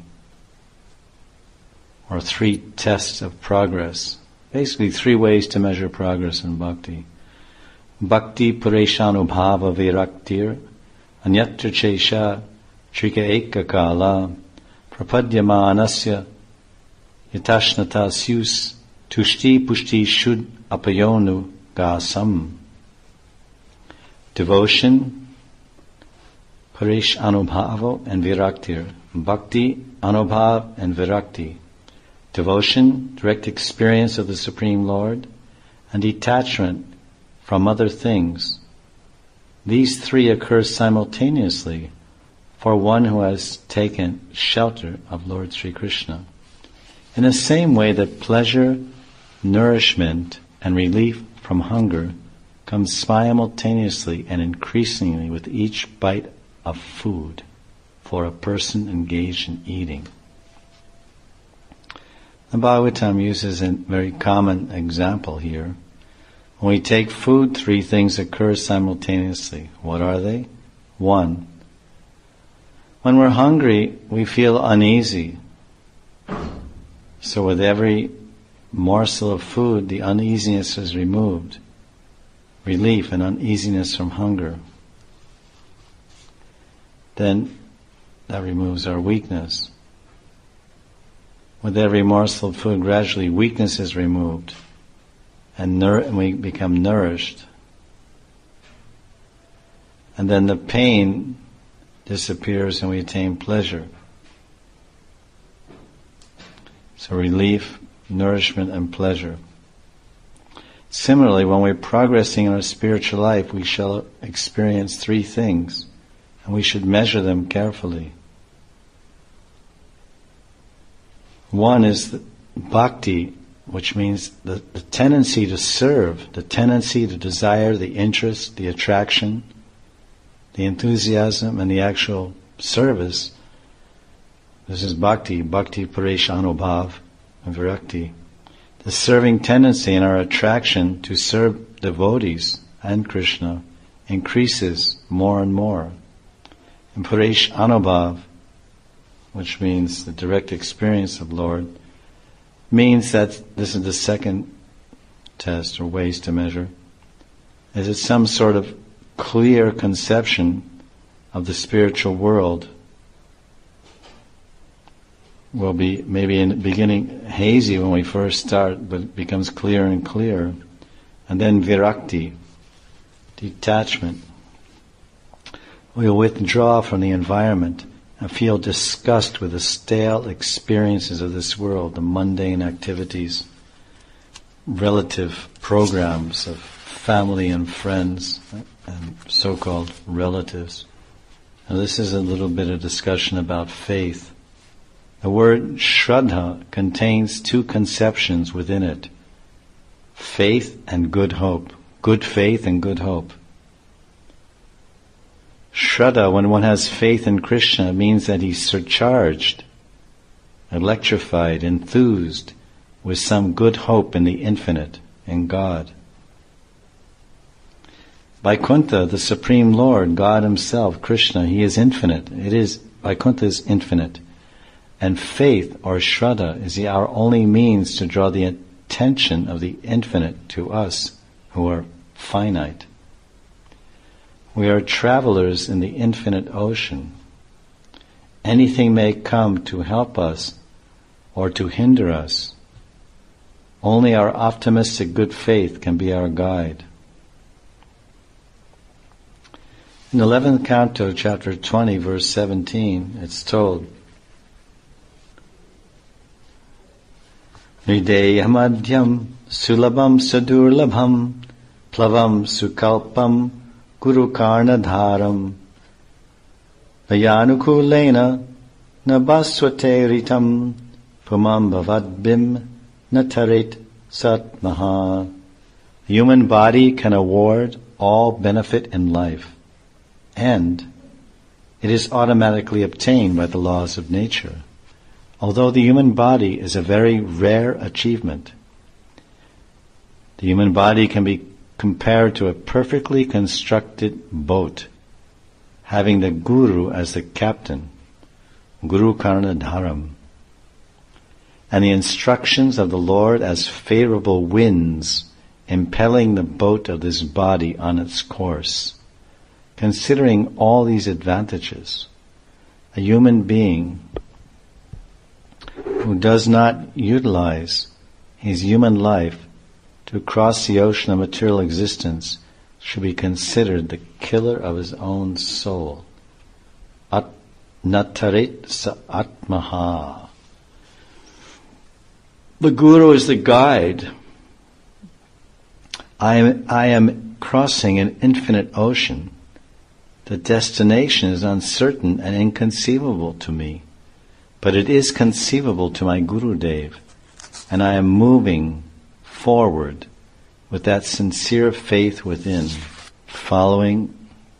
or three tests of progress. Basically, three ways to measure progress in bhakti. Bhakti Pureshanubhava Viraktir Anyatra Chesha Trika Eka Kala Prapadyamanasya Yatashnata Syus Tushti Pushti Shud Apayonu gasam. Devotion, parish anubhava and viraktir. Bhakti, anubhav and virakti. Devotion, direct experience of the Supreme Lord, and detachment from other things. These three occur simultaneously for one who has taken shelter of Lord Sri Krishna. In the same way that pleasure, nourishment, and relief from hunger comes simultaneously and increasingly with each bite of food for a person engaged in eating. The Bhagavatam uses a very common example here. When we take food, three things occur simultaneously. What are they? One, when we're hungry, we feel uneasy. So with every morsel of food, the uneasiness is removed. Relief and uneasiness from hunger. Then that removes our weakness. With every morsel of food, gradually weakness is removed and we become nourished. And then the pain disappears and we attain pleasure. So relief, nourishment, and pleasure. Similarly, when we're progressing in our spiritual life, we shall experience three things, and we should measure them carefully. One is the bhakti, which means the tendency to serve, the tendency to desire, the interest, the attraction, the enthusiasm, and the actual service. This is bhakti, bhakti paresh anubhav and virakti. The serving tendency and our attraction to serve devotees and Krishna increases more and more. And paresh anubhav, which means the direct experience of Lord, means that this is the second test or ways to measure. Is it some sort of clear conception of the spiritual world? Will be maybe in the beginning hazy when we first start, but it becomes clearer and clearer. And then virakti, detachment. We'll withdraw from the environment and feel disgust with the stale experiences of this world, the mundane activities, relative programs of family and friends and so-called relatives. Now this is a little bit of discussion about faith. The word Shraddha contains two conceptions within it: faith and good hope. Good faith and good hope. Shraddha, when one has faith in Krishna, means that he's surcharged, electrified, enthused with some good hope in the infinite, in God. Vaikuntha, the Supreme Lord, God Himself, Krishna, He is infinite. Vaikuntha is infinite. And faith, or Shraddha, is our only means to draw the attention of the infinite to us, who are finite. We are travelers in the infinite ocean. Anything may come to help us or to hinder us. Only our optimistic good faith can be our guide. In the 11th canto, chapter 20, verse 17, it's told, Nideyamadyam sulabham sadurlabham plavam sukalpam gurukarnadharam vayanukulena nabaswate ritam pumam bhavadbim natarit satmaha. The human body can award all benefit in life, and it is automatically obtained by the laws of nature. Although the human body is a very rare achievement, the human body can be compared to a perfectly constructed boat, having the Guru as the captain, Guru Karnadharam, and the instructions of the Lord as favorable winds impelling the boat of this body on its course. Considering all these advantages, a human being who does not utilize his human life to cross the ocean of material existence should be considered the killer of his own soul. Natarit sa atmaha. The Guru is the guide. I am crossing an infinite ocean. The destination is uncertain and inconceivable to me, but it is conceivable to my Gurudev, and I am moving forward with that sincere faith within, following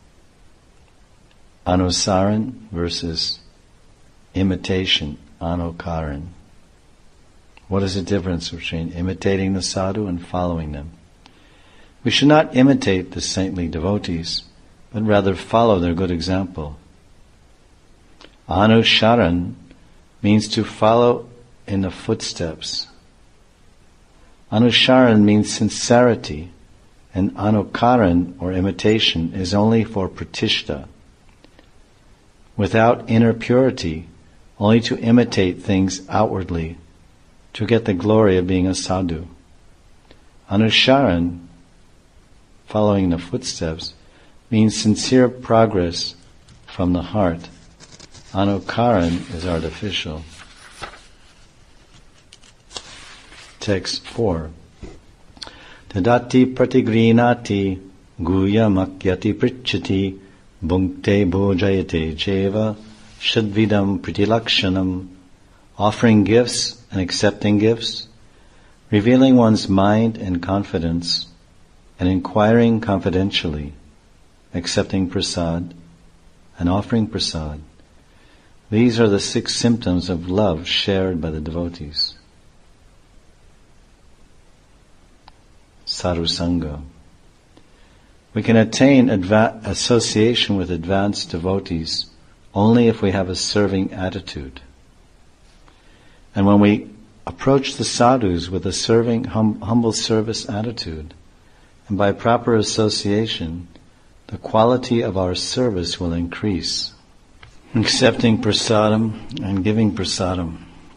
anusaran versus imitation, anukaran. What is the difference between imitating the sadhu and following them? We should not imitate the saintly devotees, but rather follow their good example. Anusharan means to follow in the footsteps. Anusharan means sincerity, and anukaran, or imitation, is only for pratishta. Without inner purity, only to imitate things outwardly, to get the glory of being a sadhu. Anusharan, following the footsteps, means sincere progress from the heart. Anukaran is artificial. Text 4. Tadati pratigrinati guya makyati prichati bhunkte bhojayate cheva shadvidam pritilakshanam. Offering gifts and accepting gifts, revealing one's mind and confidence, and inquiring confidentially, accepting prasad, and offering prasad. These are the 6 symptoms of love shared by the devotees. Sadhu Sangha. We can attain association with advanced devotees only if we have a serving attitude. And when we approach the sadhus with a serving, humble service attitude, and by proper association, the quality of our service will increase. Accepting prasadam and giving prasadam.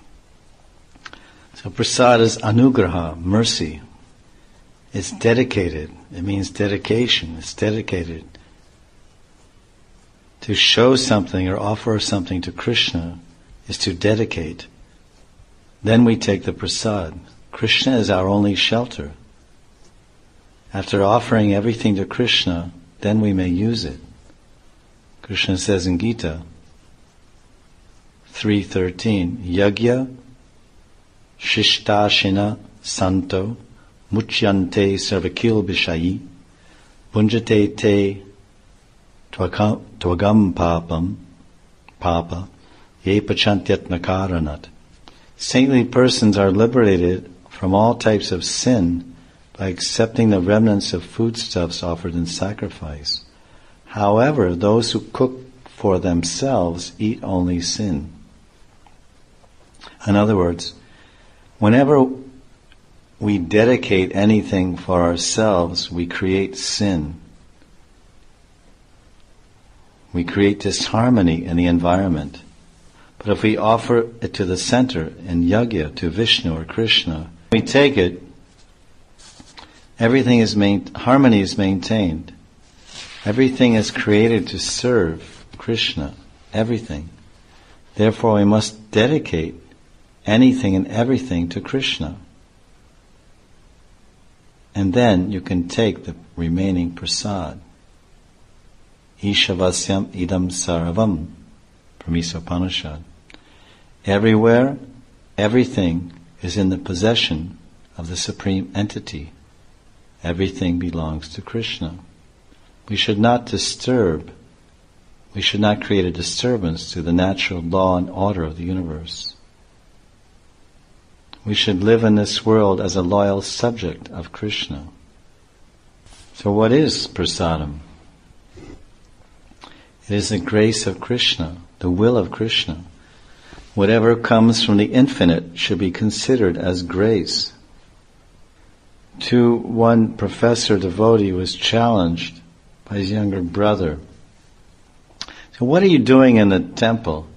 So prasad is anugraha, mercy. It's dedicated. It means dedication. It's dedicated. To show something or offer something to Krishna is to dedicate. Then we take the prasad. Krishna is our only shelter. After offering everything to Krishna, then we may use it. Krishna says in Gita 3:13, Yagya Shishtashina Santo Muchyante Sarvakil Bishayi Bunjate Te Twagam Papa Ye Pachantyat Nakaranat. Saintly persons are liberated from all types of sin by accepting the remnants of foodstuffs offered in sacrifice. However, those who cook for themselves eat only sin. In other words, whenever we dedicate anything for ourselves, we create sin. We create disharmony in the environment. But if we offer it to the center, in yagya, to Vishnu or Krishna, we take it, harmony is maintained. Everything is created to serve Krishna. Everything. Therefore we must dedicate anything and everything to Krishna. And then you can take the remaining prasad. Ishavasyam idam sarvam, from Isopanishad. Everywhere, everything is in the possession of the Supreme Entity. Everything belongs to Krishna. We should not create a disturbance to the natural law and order of the universe. We should live in this world as a loyal subject of Krishna. So what is prasadam? It is the grace of Krishna, the will of Krishna. Whatever comes from the infinite should be considered as grace. One professor devotee was challenged by his younger brother. So what are you doing in the temple?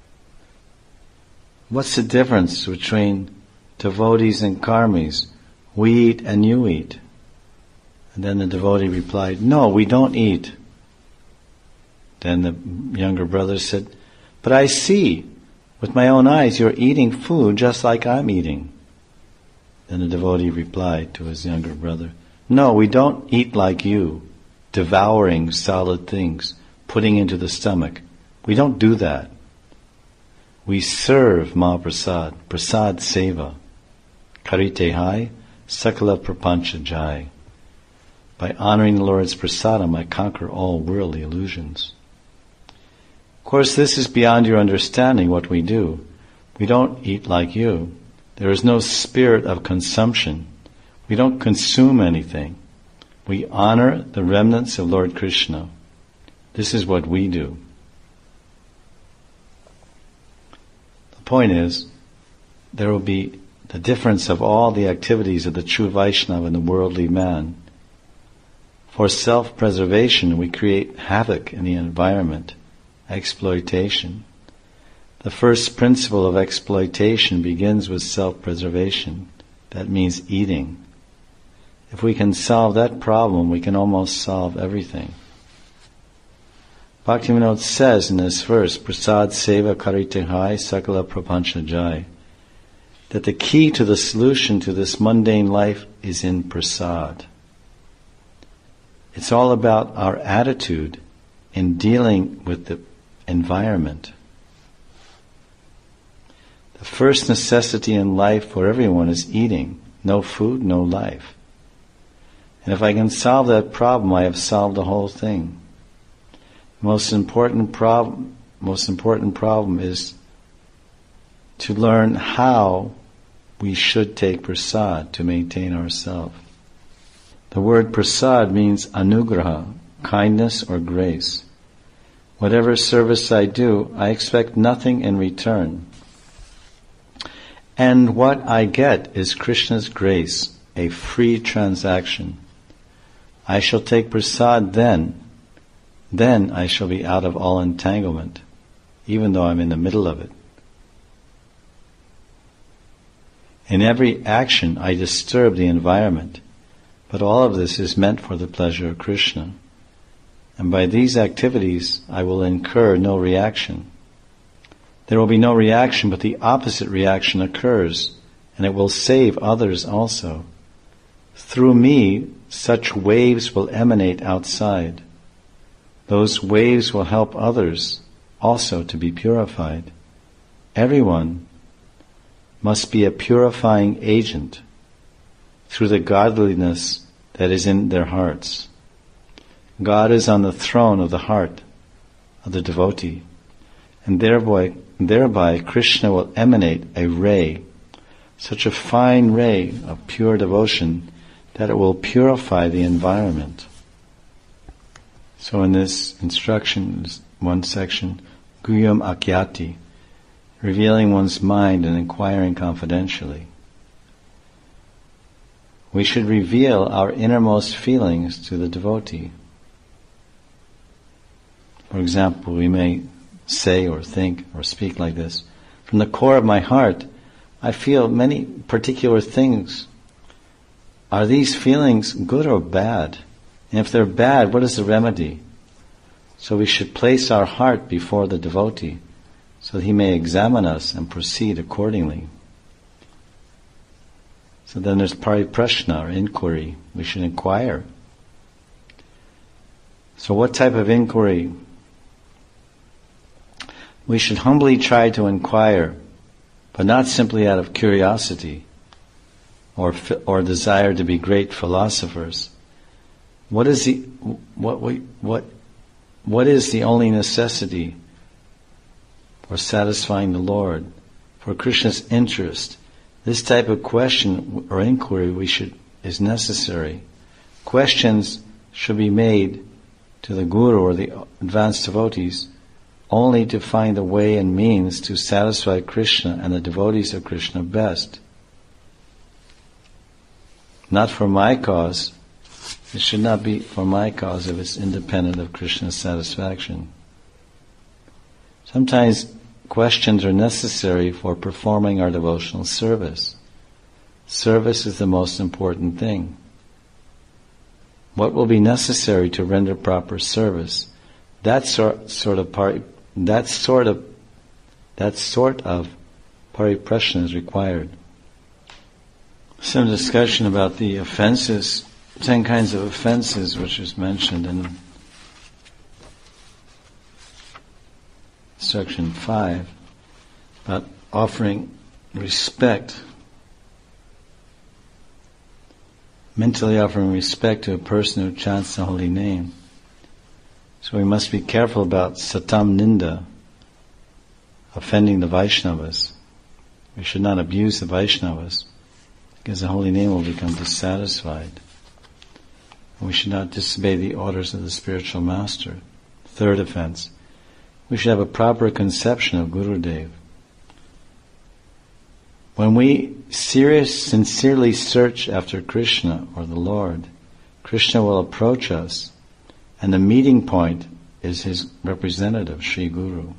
What's the difference between devotees and karmis? We eat and you eat. And then the devotee replied, no, we don't eat. Then the younger brother said, but I see with my own eyes you're eating food just like I'm eating. Then the devotee replied to his younger brother, no, we don't eat like you, devouring solid things, putting into the stomach. We don't do that. We serve Mahaprasad, Prasad Seva, Karite Hai, Sakala Prapancha Jai. By honoring the Lord's prasadam, I conquer all worldly illusions. Of course, this is beyond your understanding what we do. We don't eat like you. There is no spirit of consumption. We don't consume anything. We honor the remnants of Lord Krishna. This is what we do. The point is, there will be the difference of all the activities of the true Vaishnava and the worldly man. For self-preservation, we create havoc in the environment, exploitation. The first principle of exploitation begins with self-preservation. That means eating. If we can solve that problem, we can almost solve everything. Bhaktivinoda says in this verse, Prasad Seva Karite Hai Sakala Prapancha Jai, that the key to the solution to this mundane life is in prasad. It's all about our attitude in dealing with the environment. The first necessity in life for everyone is eating. No food, no life. And if I can solve that problem, I have solved the whole thing. The most important problem is to learn how we should take prasad to maintain ourselves. The word prasad means anugraha, kindness or grace. Whatever service I do, I expect nothing in return. And what I get is Krishna's grace, a free transaction. I shall take prasad then I shall be out of all entanglement, even though I'm in the middle of it. In every action I disturb the environment, but all of this is meant for the pleasure of Krishna. And by these activities I will incur no reaction. There will be no reaction, but the opposite reaction occurs, and it will save others also. Through me, such waves will emanate outside. Those waves will help others also to be purified. Everyone must be a purifying agent through the godliness that is in their hearts. God is on the throne of the heart of the devotee, and thereby Krishna will emanate a ray, such a fine ray of pure devotion that it will purify the environment. So in this instruction, one section, Guyam Akyati, revealing one's mind and inquiring confidentially. We should reveal our innermost feelings to the devotee. For example, we may say or think or speak like this. From the core of my heart, I feel many particular things. Are these feelings good or bad? And if they're bad, what is the remedy? So we should place our heart before the devotee so that he may examine us and proceed accordingly. So then there's pariprashna, or inquiry. We should inquire. So what type of inquiry? We should humbly try to inquire, but not simply out of curiosity or desire to be great philosophers. What is the only necessity for satisfying the Lord, for Krishna's interest? This type of question or inquiry is necessary. Questions should be made to the Guru or the advanced devotees only to find the way and means to satisfy Krishna and the devotees of Krishna best. Not for my cause. It should not be for my cause if it's independent of Krishna's satisfaction. Sometimes questions are necessary for performing our devotional service. Service is the most important thing. What will be necessary to render proper service? That sort of pariprashna is required. Some discussion about the offenses, 10 kinds of offenses, which is mentioned in section 5, about offering respect, mentally offering respect to a person who chants the holy name. So we must be careful about satam ninda, offending the Vaishnavas. We should not abuse the Vaishnavas, because the holy name will become dissatisfied. And we should not disobey the orders of the spiritual master. Third offense, we should have a proper conception of Gurudev. When we sincerely search after Krishna or the Lord, Krishna will approach us, and the meeting point is his representative, Sri Guru.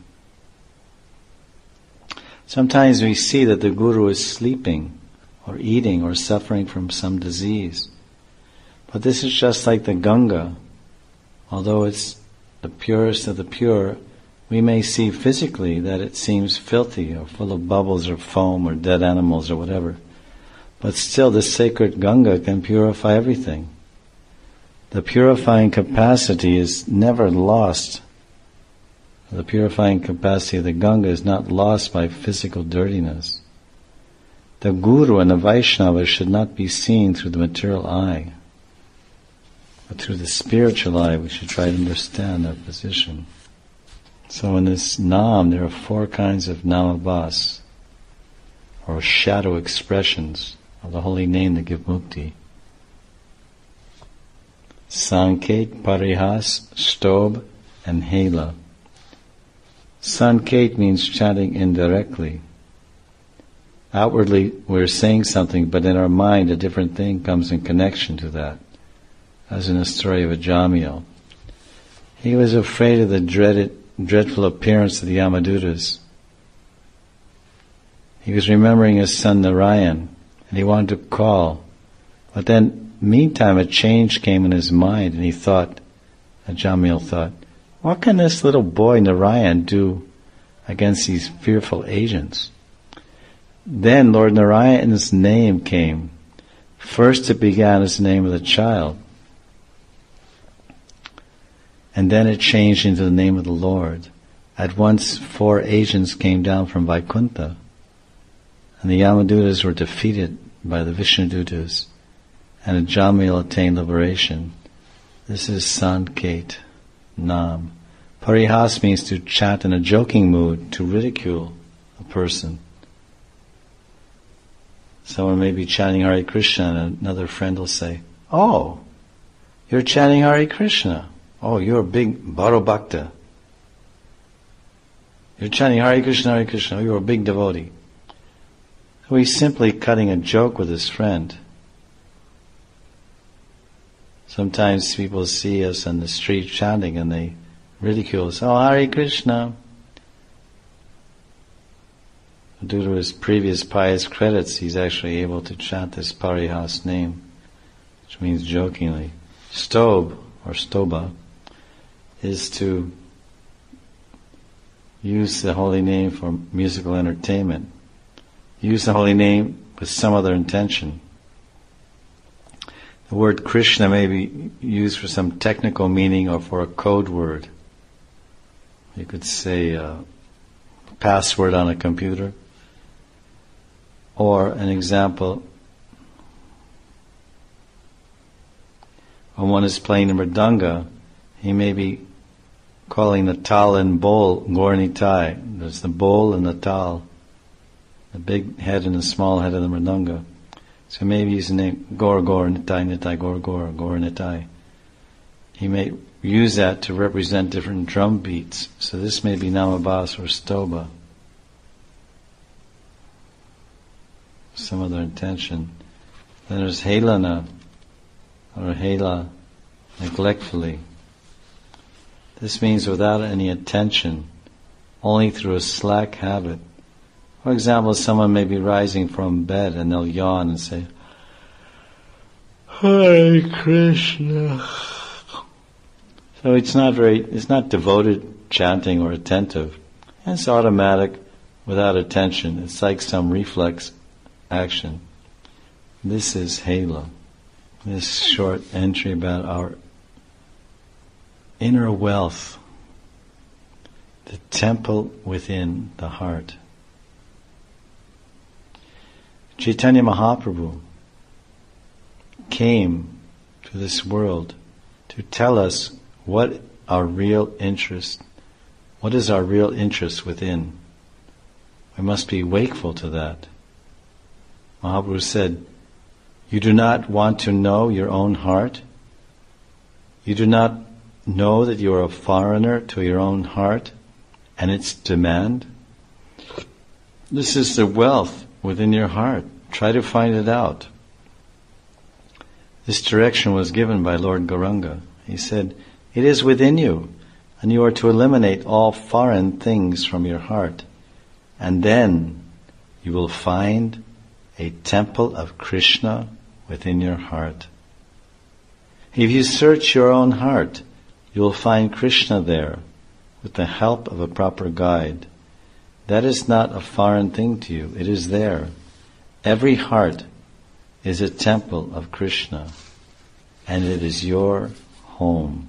Sometimes we see that the Guru is sleeping or eating or suffering from some disease. But this is just like the Ganga. Although it's the purest of the pure, we may see physically that it seems filthy or full of bubbles or foam or dead animals or whatever. But still the sacred Ganga can purify everything. The purifying capacity is never lost. The purifying capacity of the Ganga is not lost by physical dirtiness. The Guru and the Vaishnava should not be seen through the material eye, but through the spiritual eye we should try to understand their position. So in this Nam, there are 4 kinds of Namabhas, or shadow expressions of the holy name that give mukti. Sanket, Parihas, Stob, and Hela. Sanket means chanting indirectly. Outwardly we're saying something, but in our mind a different thing comes in connection to that. As in the story of Ajamil. He was afraid of the dreadful appearance of the Yamadutas. He was remembering his son Narayan, and he wanted to call. But then, meantime, a change came in his mind, and Ajamil thought, what can this little boy Narayan do against these fearful agents? Then Lord Narayan's name came. First it began as the name of the child, and then it changed into the name of the Lord. At once 4 agents came down from Vaikuntha, and the Yamadutas were defeated by the Vishnudutas, and Ajamil attained liberation. This is Sanket, Nam. Parihas means to chant in a joking mood, to ridicule a person. Someone may be chanting Hare Krishna and another friend will say, oh, you're chanting Hare Krishna. Oh, you're a big Bharo Bhakta. You're chanting Hare Krishna, Hare Krishna. Oh, you're a big devotee. So he's simply cutting a joke with his friend. Sometimes people see us on the street chanting and they ridicule us. Oh, Hare Krishna. Due to his previous pious credits, he's actually able to chant this Parihas name, which means jokingly. Stob, or Stoba, is to use the holy name for musical entertainment. Use the holy name with some other intention. The word Krishna may be used for some technical meaning or for a code word. You could say a password on a computer. Or an example, when one is playing the mridanga, he may be calling the tal and bowl Gaur-Nitai. There's the bowl and the tal, the big head and the small head of the mridanga. So maybe he's the name Gaur Nitai Nitai Gaur Nitai. He may use that to represent different drum beats. So this may be Namabhas or Stoba. Some other intention. Then there's Helana, or Hela, neglectfully. This means without any attention, only through a slack habit, For example, someone may be rising from bed and they'll yawn and say, Hare Krishna. So it's not devoted chanting or attentive. It's automatic, without attention. It's like some reflex action. This is Hela. This short entry about our inner wealth, the temple within the heart. Chaitanya Mahaprabhu came to this world to tell us what is our real interest within. We must be wakeful to that. Mahaprabhu said, you do not want to know your own heart? You do not know that you are a foreigner to your own heart and its demand? This is the wealth within your heart. Try to find it out. This direction was given by Lord Gauranga. He said, it is within you, and you are to eliminate all foreign things from your heart, and then you will find a temple of Krishna within your heart. If you search your own heart, you will find Krishna there with the help of a proper guide. That is not a foreign thing to you. It is there. Every heart is a temple of Krishna, and it is your home.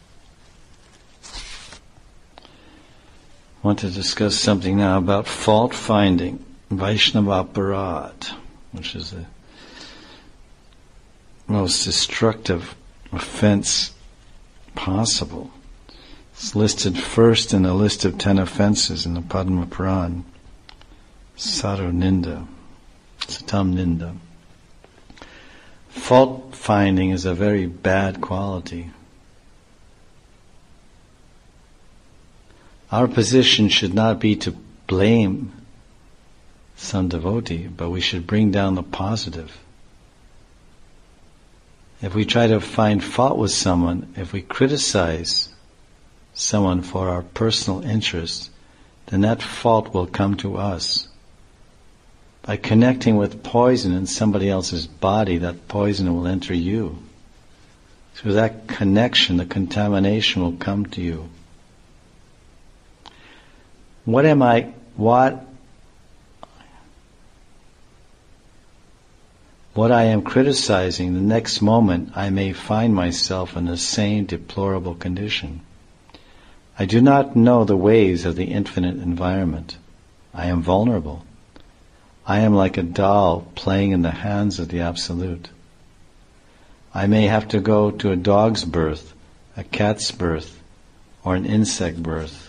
I want to discuss something now about fault finding, Vaishnava Aparad, which is the most destructive offense possible. It's listed first in a list of 10 offenses in the Padma Puran. Sadhu Ninda, Satam Ninda. Fault finding is a very bad quality. Our position should not be to blame some devotee, but we should bring down the positive. If we try to find fault with someone, if we criticize someone for our personal interests, then that fault will come to us. By connecting with poison in somebody else's body, that poison will enter you. Through that connection, the contamination will come to you. What I am criticizing, the next moment I may find myself in the same deplorable condition. I do not know the ways of the infinite environment. I am vulnerable. I am like a doll playing in the hands of the Absolute. I may have to go to a dog's birth, a cat's birth, or an insect birth.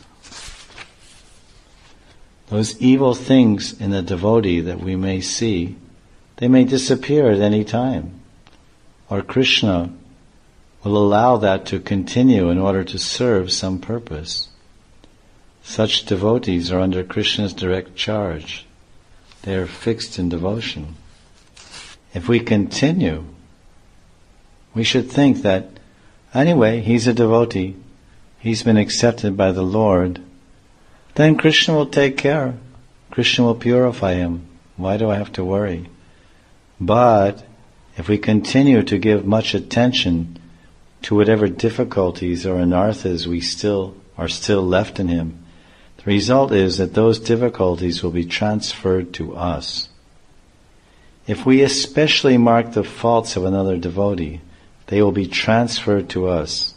Those evil things in the devotee that we may see, they may disappear at any time. Or Krishna will allow that to continue in order to serve some purpose. Such devotees are under Krishna's direct charge. They are fixed in devotion. If we continue, we should think that, anyway, he's a devotee, he's been accepted by the Lord, then Krishna will take care. Krishna will purify him. Why do I have to worry? But if we continue to give much attention to whatever difficulties or anarthas are still left in him, the result is that those difficulties will be transferred to us. If we especially mark the faults of another devotee, they will be transferred to us.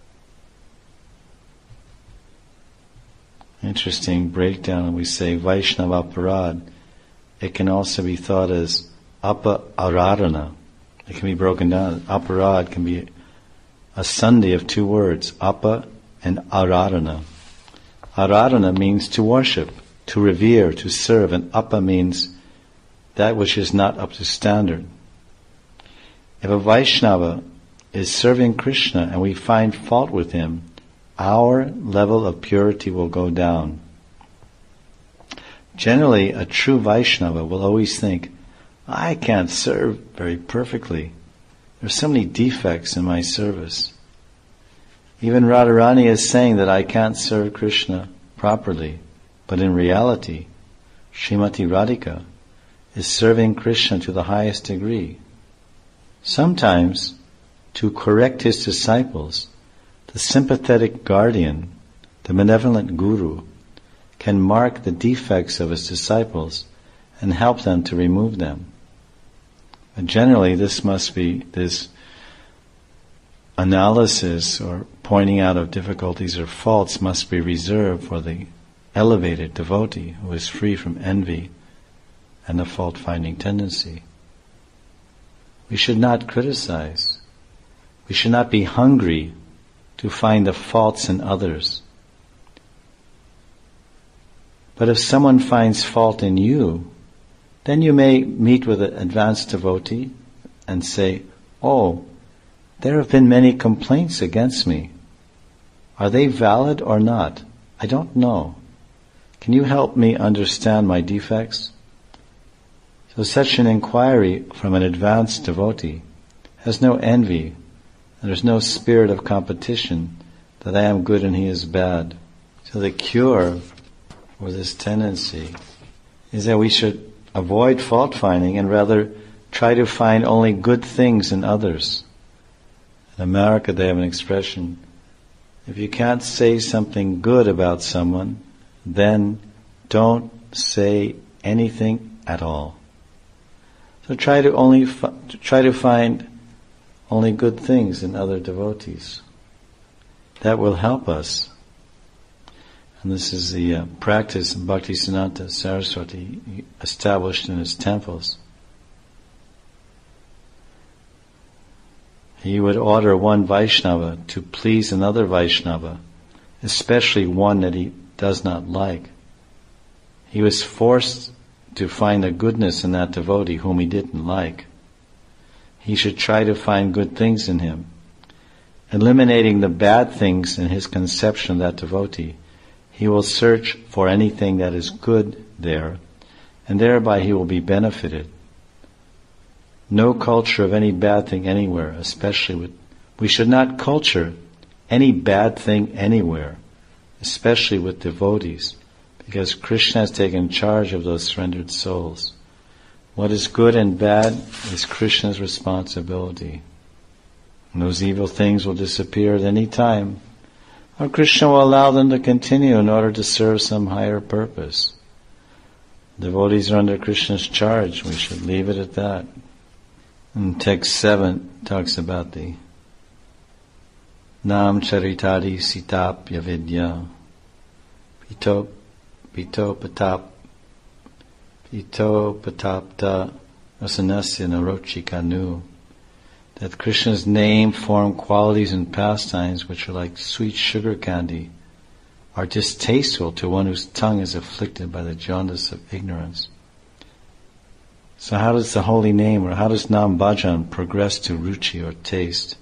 Interesting breakdown. We say Vaishnava Aparad. It can also be thought as Apa Aradhana. It can be broken down. Aparad can be a sandhi of two words, Apa and Aradhana. Aradhana means to worship, to revere, to serve, and Apa means that which is not up to standard. If a Vaishnava is serving Krishna and we find fault with him, our level of purity will go down. Generally, a true Vaishnava will always think, I can't serve very perfectly. There's so many defects in my service. Even Radharani is saying that I can't serve Krishna properly, but in reality, Srimati Radhika, is serving Krishna to the highest degree. Sometimes, to correct his disciples, the sympathetic guardian, the benevolent guru, can mark the defects of his disciples and help them to remove them. But generally, this analysis or pointing out of difficulties or faults must be reserved for the elevated devotee who is free from envy and the fault-finding tendency. We should not criticize. We should not be hungry to find the faults in others. But if someone finds fault in you, then you may meet with an advanced devotee and say, "Oh, there have been many complaints against me. Are they valid or not? I don't know. Can you help me understand my defects?" So such an inquiry from an advanced devotee has no envy, and there's no spirit of competition that I am good and he is bad. So the cure for this tendency is that we should avoid fault-finding and rather try to find only good things in others. In America they have an expression, if you can't say something good about someone, then don't say anything at all. So try to find only good things in other devotees. That will help us. And this is the practice Bhaktisiddhanta Saraswati established in his temples. He would order one Vaishnava to please another Vaishnava, especially one that he does not like. He was forced to find a goodness in that devotee whom he didn't like. He should try to find good things in him. Eliminating the bad things in his conception of that devotee, he will search for anything that is good there, and thereby he will be benefited. No culture of any bad thing anywhere, we should not culture any bad thing anywhere, especially with devotees, because Krishna has taken charge of those surrendered souls. What is good and bad is Krishna's responsibility. And those evil things will disappear at any time, or Krishna will allow them to continue in order to serve some higher purpose. Devotees are under Krishna's charge. We should leave it at that. And text 7 talks about the Nam Charitadi Sitapya Vidya Pito Patapta Asanasya Narochikanu, that Krishna's name, form, qualities, and pastimes, which are like sweet sugar candy, are distasteful to one whose tongue is afflicted by the jaundice of ignorance. So how does the holy name, or how does Nam Bhajan progress to ruchi or taste?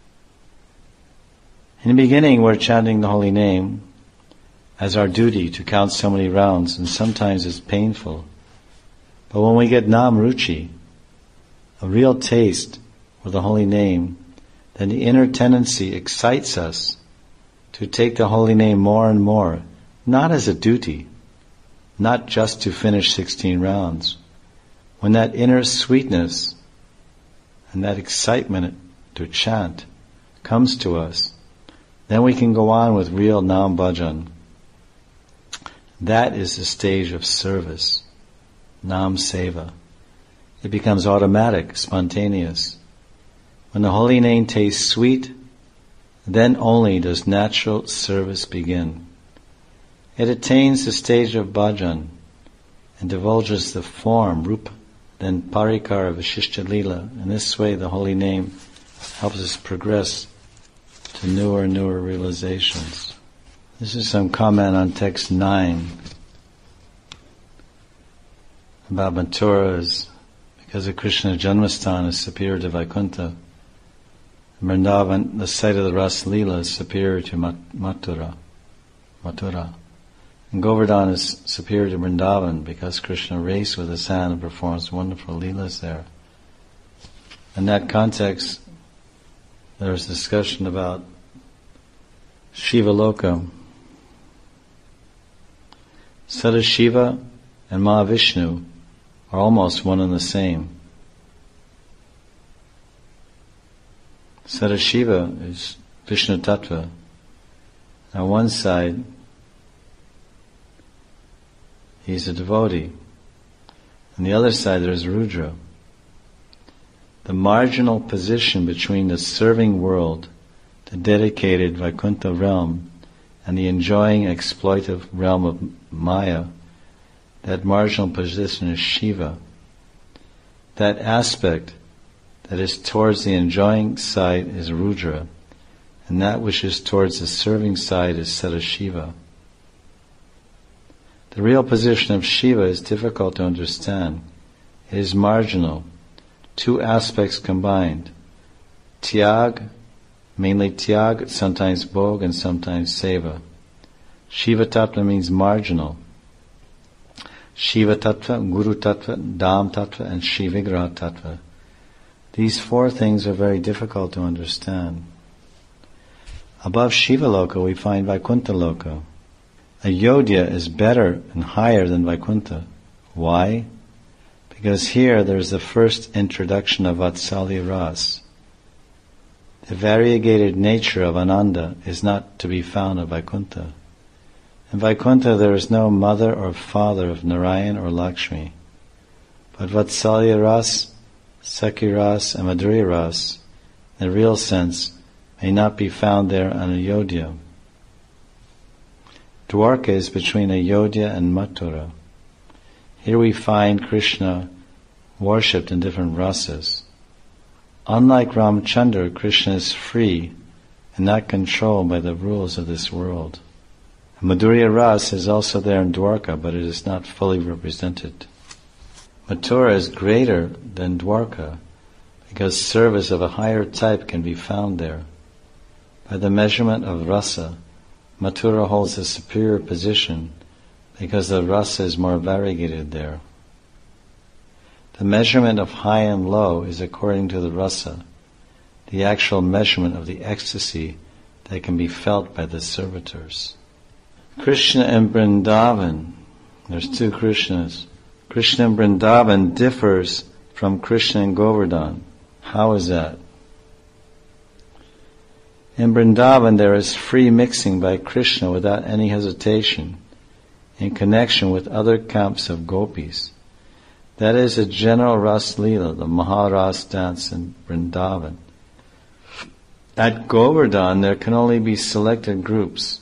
In the beginning, we're chanting the holy name as our duty to count so many rounds, and sometimes it's painful. But when we get Nam Ruchi, a real taste for the holy name, then the inner tendency excites us to take the holy name more and more, not as a duty, not just to finish 16 rounds. When that inner sweetness and that excitement to chant comes to us, then we can go on with real Nam Bhajan. That is the stage of service, Nam Seva. It becomes automatic, spontaneous. When the holy name tastes sweet, then only does natural service begin. It attains the stage of bhajan and divulges the form, rupa, then parikara, Vishishta Leela. In this way, the holy name helps us progress to newer and newer realizations. This is some comment on text 9 about Mathura's, because of Krishna's Janmasthana is superior to Vaikuntha. Vrindavan, the site of the Ras Leela, is superior to Mathura. And Govardhan is superior to Vrindavan because Krishna raced with his hand and performs wonderful leelas there. In that context, there's discussion about Shiva Loka. So does Shiva and Mahavishnu are almost one and the same. Sadashiva is Vishnu Tattva. On one side, he's a devotee. On the other side, there's Rudra. The marginal position between the serving world, the dedicated Vaikuntha realm, and the enjoying exploitive realm of Maya, that marginal position is Shiva. That aspect that is towards the enjoying side is Rudra, and that which is towards the serving side is Sadashiva. The real position of Shiva is difficult to understand. It is marginal, two aspects combined. Tyag, mainly Tyag, sometimes Bhog and sometimes Seva. Shiva Tattva means marginal. Shiva Tattva, Guru Tattva, Dham Tattva, and Shri Vigraha Tattva. These four things are very difficult to understand. Above Shiva Loka we find Vaikuntha Loka. Ayodhya is better and higher than Vaikuntha. Why? Because here there is the first introduction of Vatsalya Ras. The variegated nature of Ananda is not to be found at Vaikuntha. In Vaikuntha there is no mother or father of Narayan or Lakshmi. But Vatsalya Ras, Sakhi Ras, and Madhurya Ras, in the real sense, may not be found there on Ayodhya. Dwarka is between Ayodhya and Mathura. Here we find Krishna worshipped in different rasas. Unlike Ramchandra, Krishna is free and not controlled by the rules of this world. Madhurya Ras is also there in Dwarka, but it is not fully represented. Mathura is greater than Dwarka because service of a higher type can be found there. By the measurement of rasa, Mathura holds a superior position because the rasa is more variegated there. The measurement of high and low is according to the rasa, the actual measurement of the ecstasy that can be felt by the servitors. Krishna and Vrindavan, there's two Krishnas. Krishna and Vrindavan differs from Krishna and Govardhan. How is that? In Vrindavan there is free mixing by Krishna without any hesitation in connection with other camps of gopis. That is a general Ras Leela, the Maharas dance in Vrindavan. At Govardhan there can only be selected groups.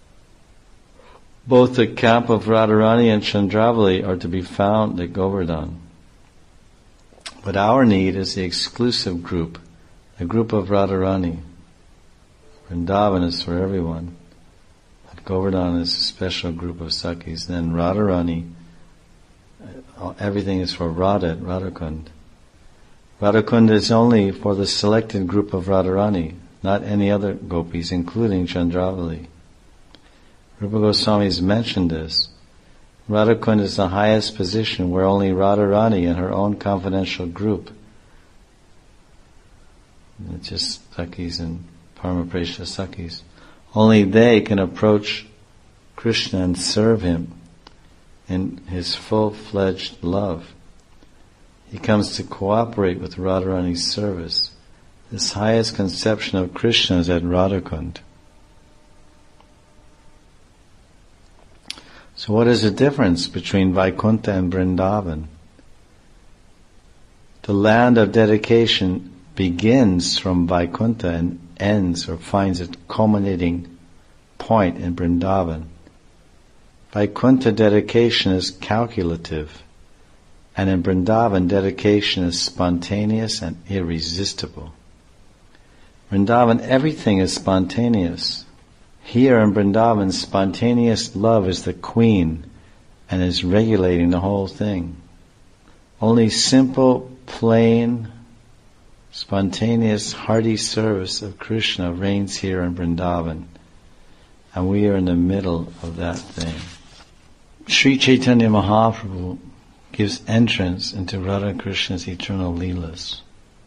Both the camp of Radharani and Chandravali are to be found at Govardhan. But our need is the exclusive group, the group of Radharani. Vrindavan is for everyone. But Govardhan is a special group of Sakhis. Then Radharani, everything is for Radha at Radhakund. Radhakund is only for the selected group of Radharani, not any other gopis, including Chandravali. Rupa Goswami has mentioned this. Radhakund is the highest position where only Radharani and her own confidential group, it's just Sakhis and Paramapreshya Sakhis, only they can approach Krishna and serve him in his full-fledged love. He comes to cooperate with Radharani's service. This highest conception of Krishna is at Radhakund. So what is the difference between Vaikuntha and Vrindavan? The land of dedication begins from Vaikuntha and ends or finds its culminating point in Vrindavan. Vaikuntha dedication is calculative, and in Vrindavan dedication is spontaneous and irresistible. Vrindavan, everything is spontaneous. Here in Vrindavan, spontaneous love is the queen and is regulating the whole thing. Only simple, plain, spontaneous, hearty service of Krishna reigns here in Vrindavan, and we are in the middle of that thing. Sri Chaitanya Mahaprabhu gives entrance into Radha Krishna's eternal Leelas.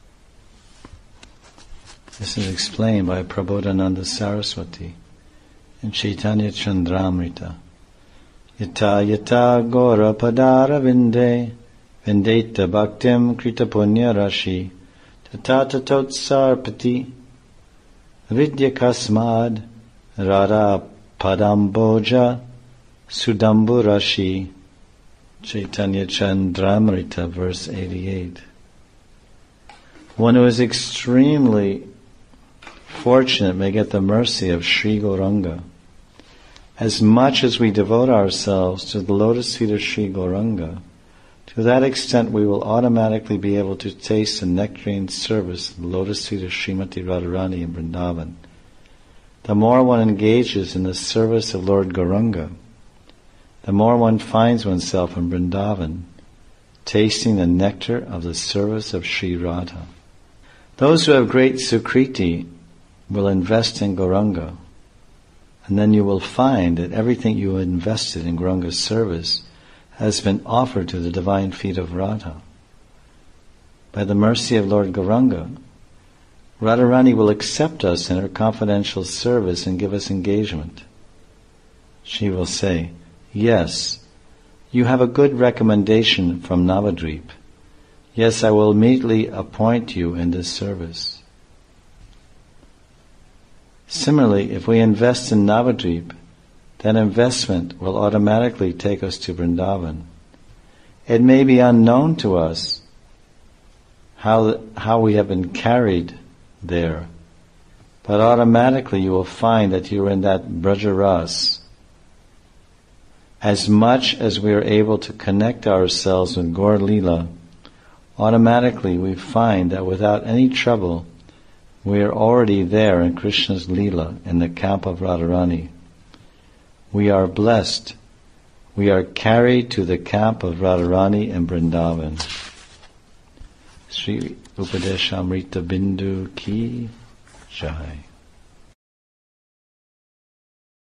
This is explained by Prabodhananda Saraswati in Chaitanya Chandramrita. Yata yata gora padara vinde, vindeta bhaktim krita punya rashi, tata totsarpati, vidya kasmad, rara padamboja, sudambu rashi. Chaitanya Chandramrita, verse 88. One who is extremely fortunate may get the mercy of Sri Gauranga. As much as we devote ourselves to the lotus feet of Sri Gauranga, to that extent we will automatically be able to taste the nectarine service of the lotus feet of Srimati Radharani in Vrindavan. The more one engages in the service of Lord Gauranga, the more one finds oneself in Vrindavan, tasting the nectar of the service of Sri Radha. Those who have great sukriti will invest in Gauranga, and then you will find that everything you invested in Gauranga's service has been offered to the divine feet of Radha. By the mercy of Lord Gauranga, Radharani will accept us in her confidential service and give us engagement. She will say, "Yes, you have a good recommendation from Navadvip. Yes, I will immediately appoint you in this service." Similarly, if we invest in Navadvip, that investment will automatically take us to Vrindavan. It may be unknown to us how we have been carried there, but automatically you will find that you're in that Brajaras. As much as we are able to connect ourselves with Gaur Leela, automatically we find that without any trouble, we are already there in Krishna's Leela, in the camp of Radharani. We are blessed. We are carried to the camp of Radharani in Vrindavan. Sri Upadeshamrita Bindu Ki Jai.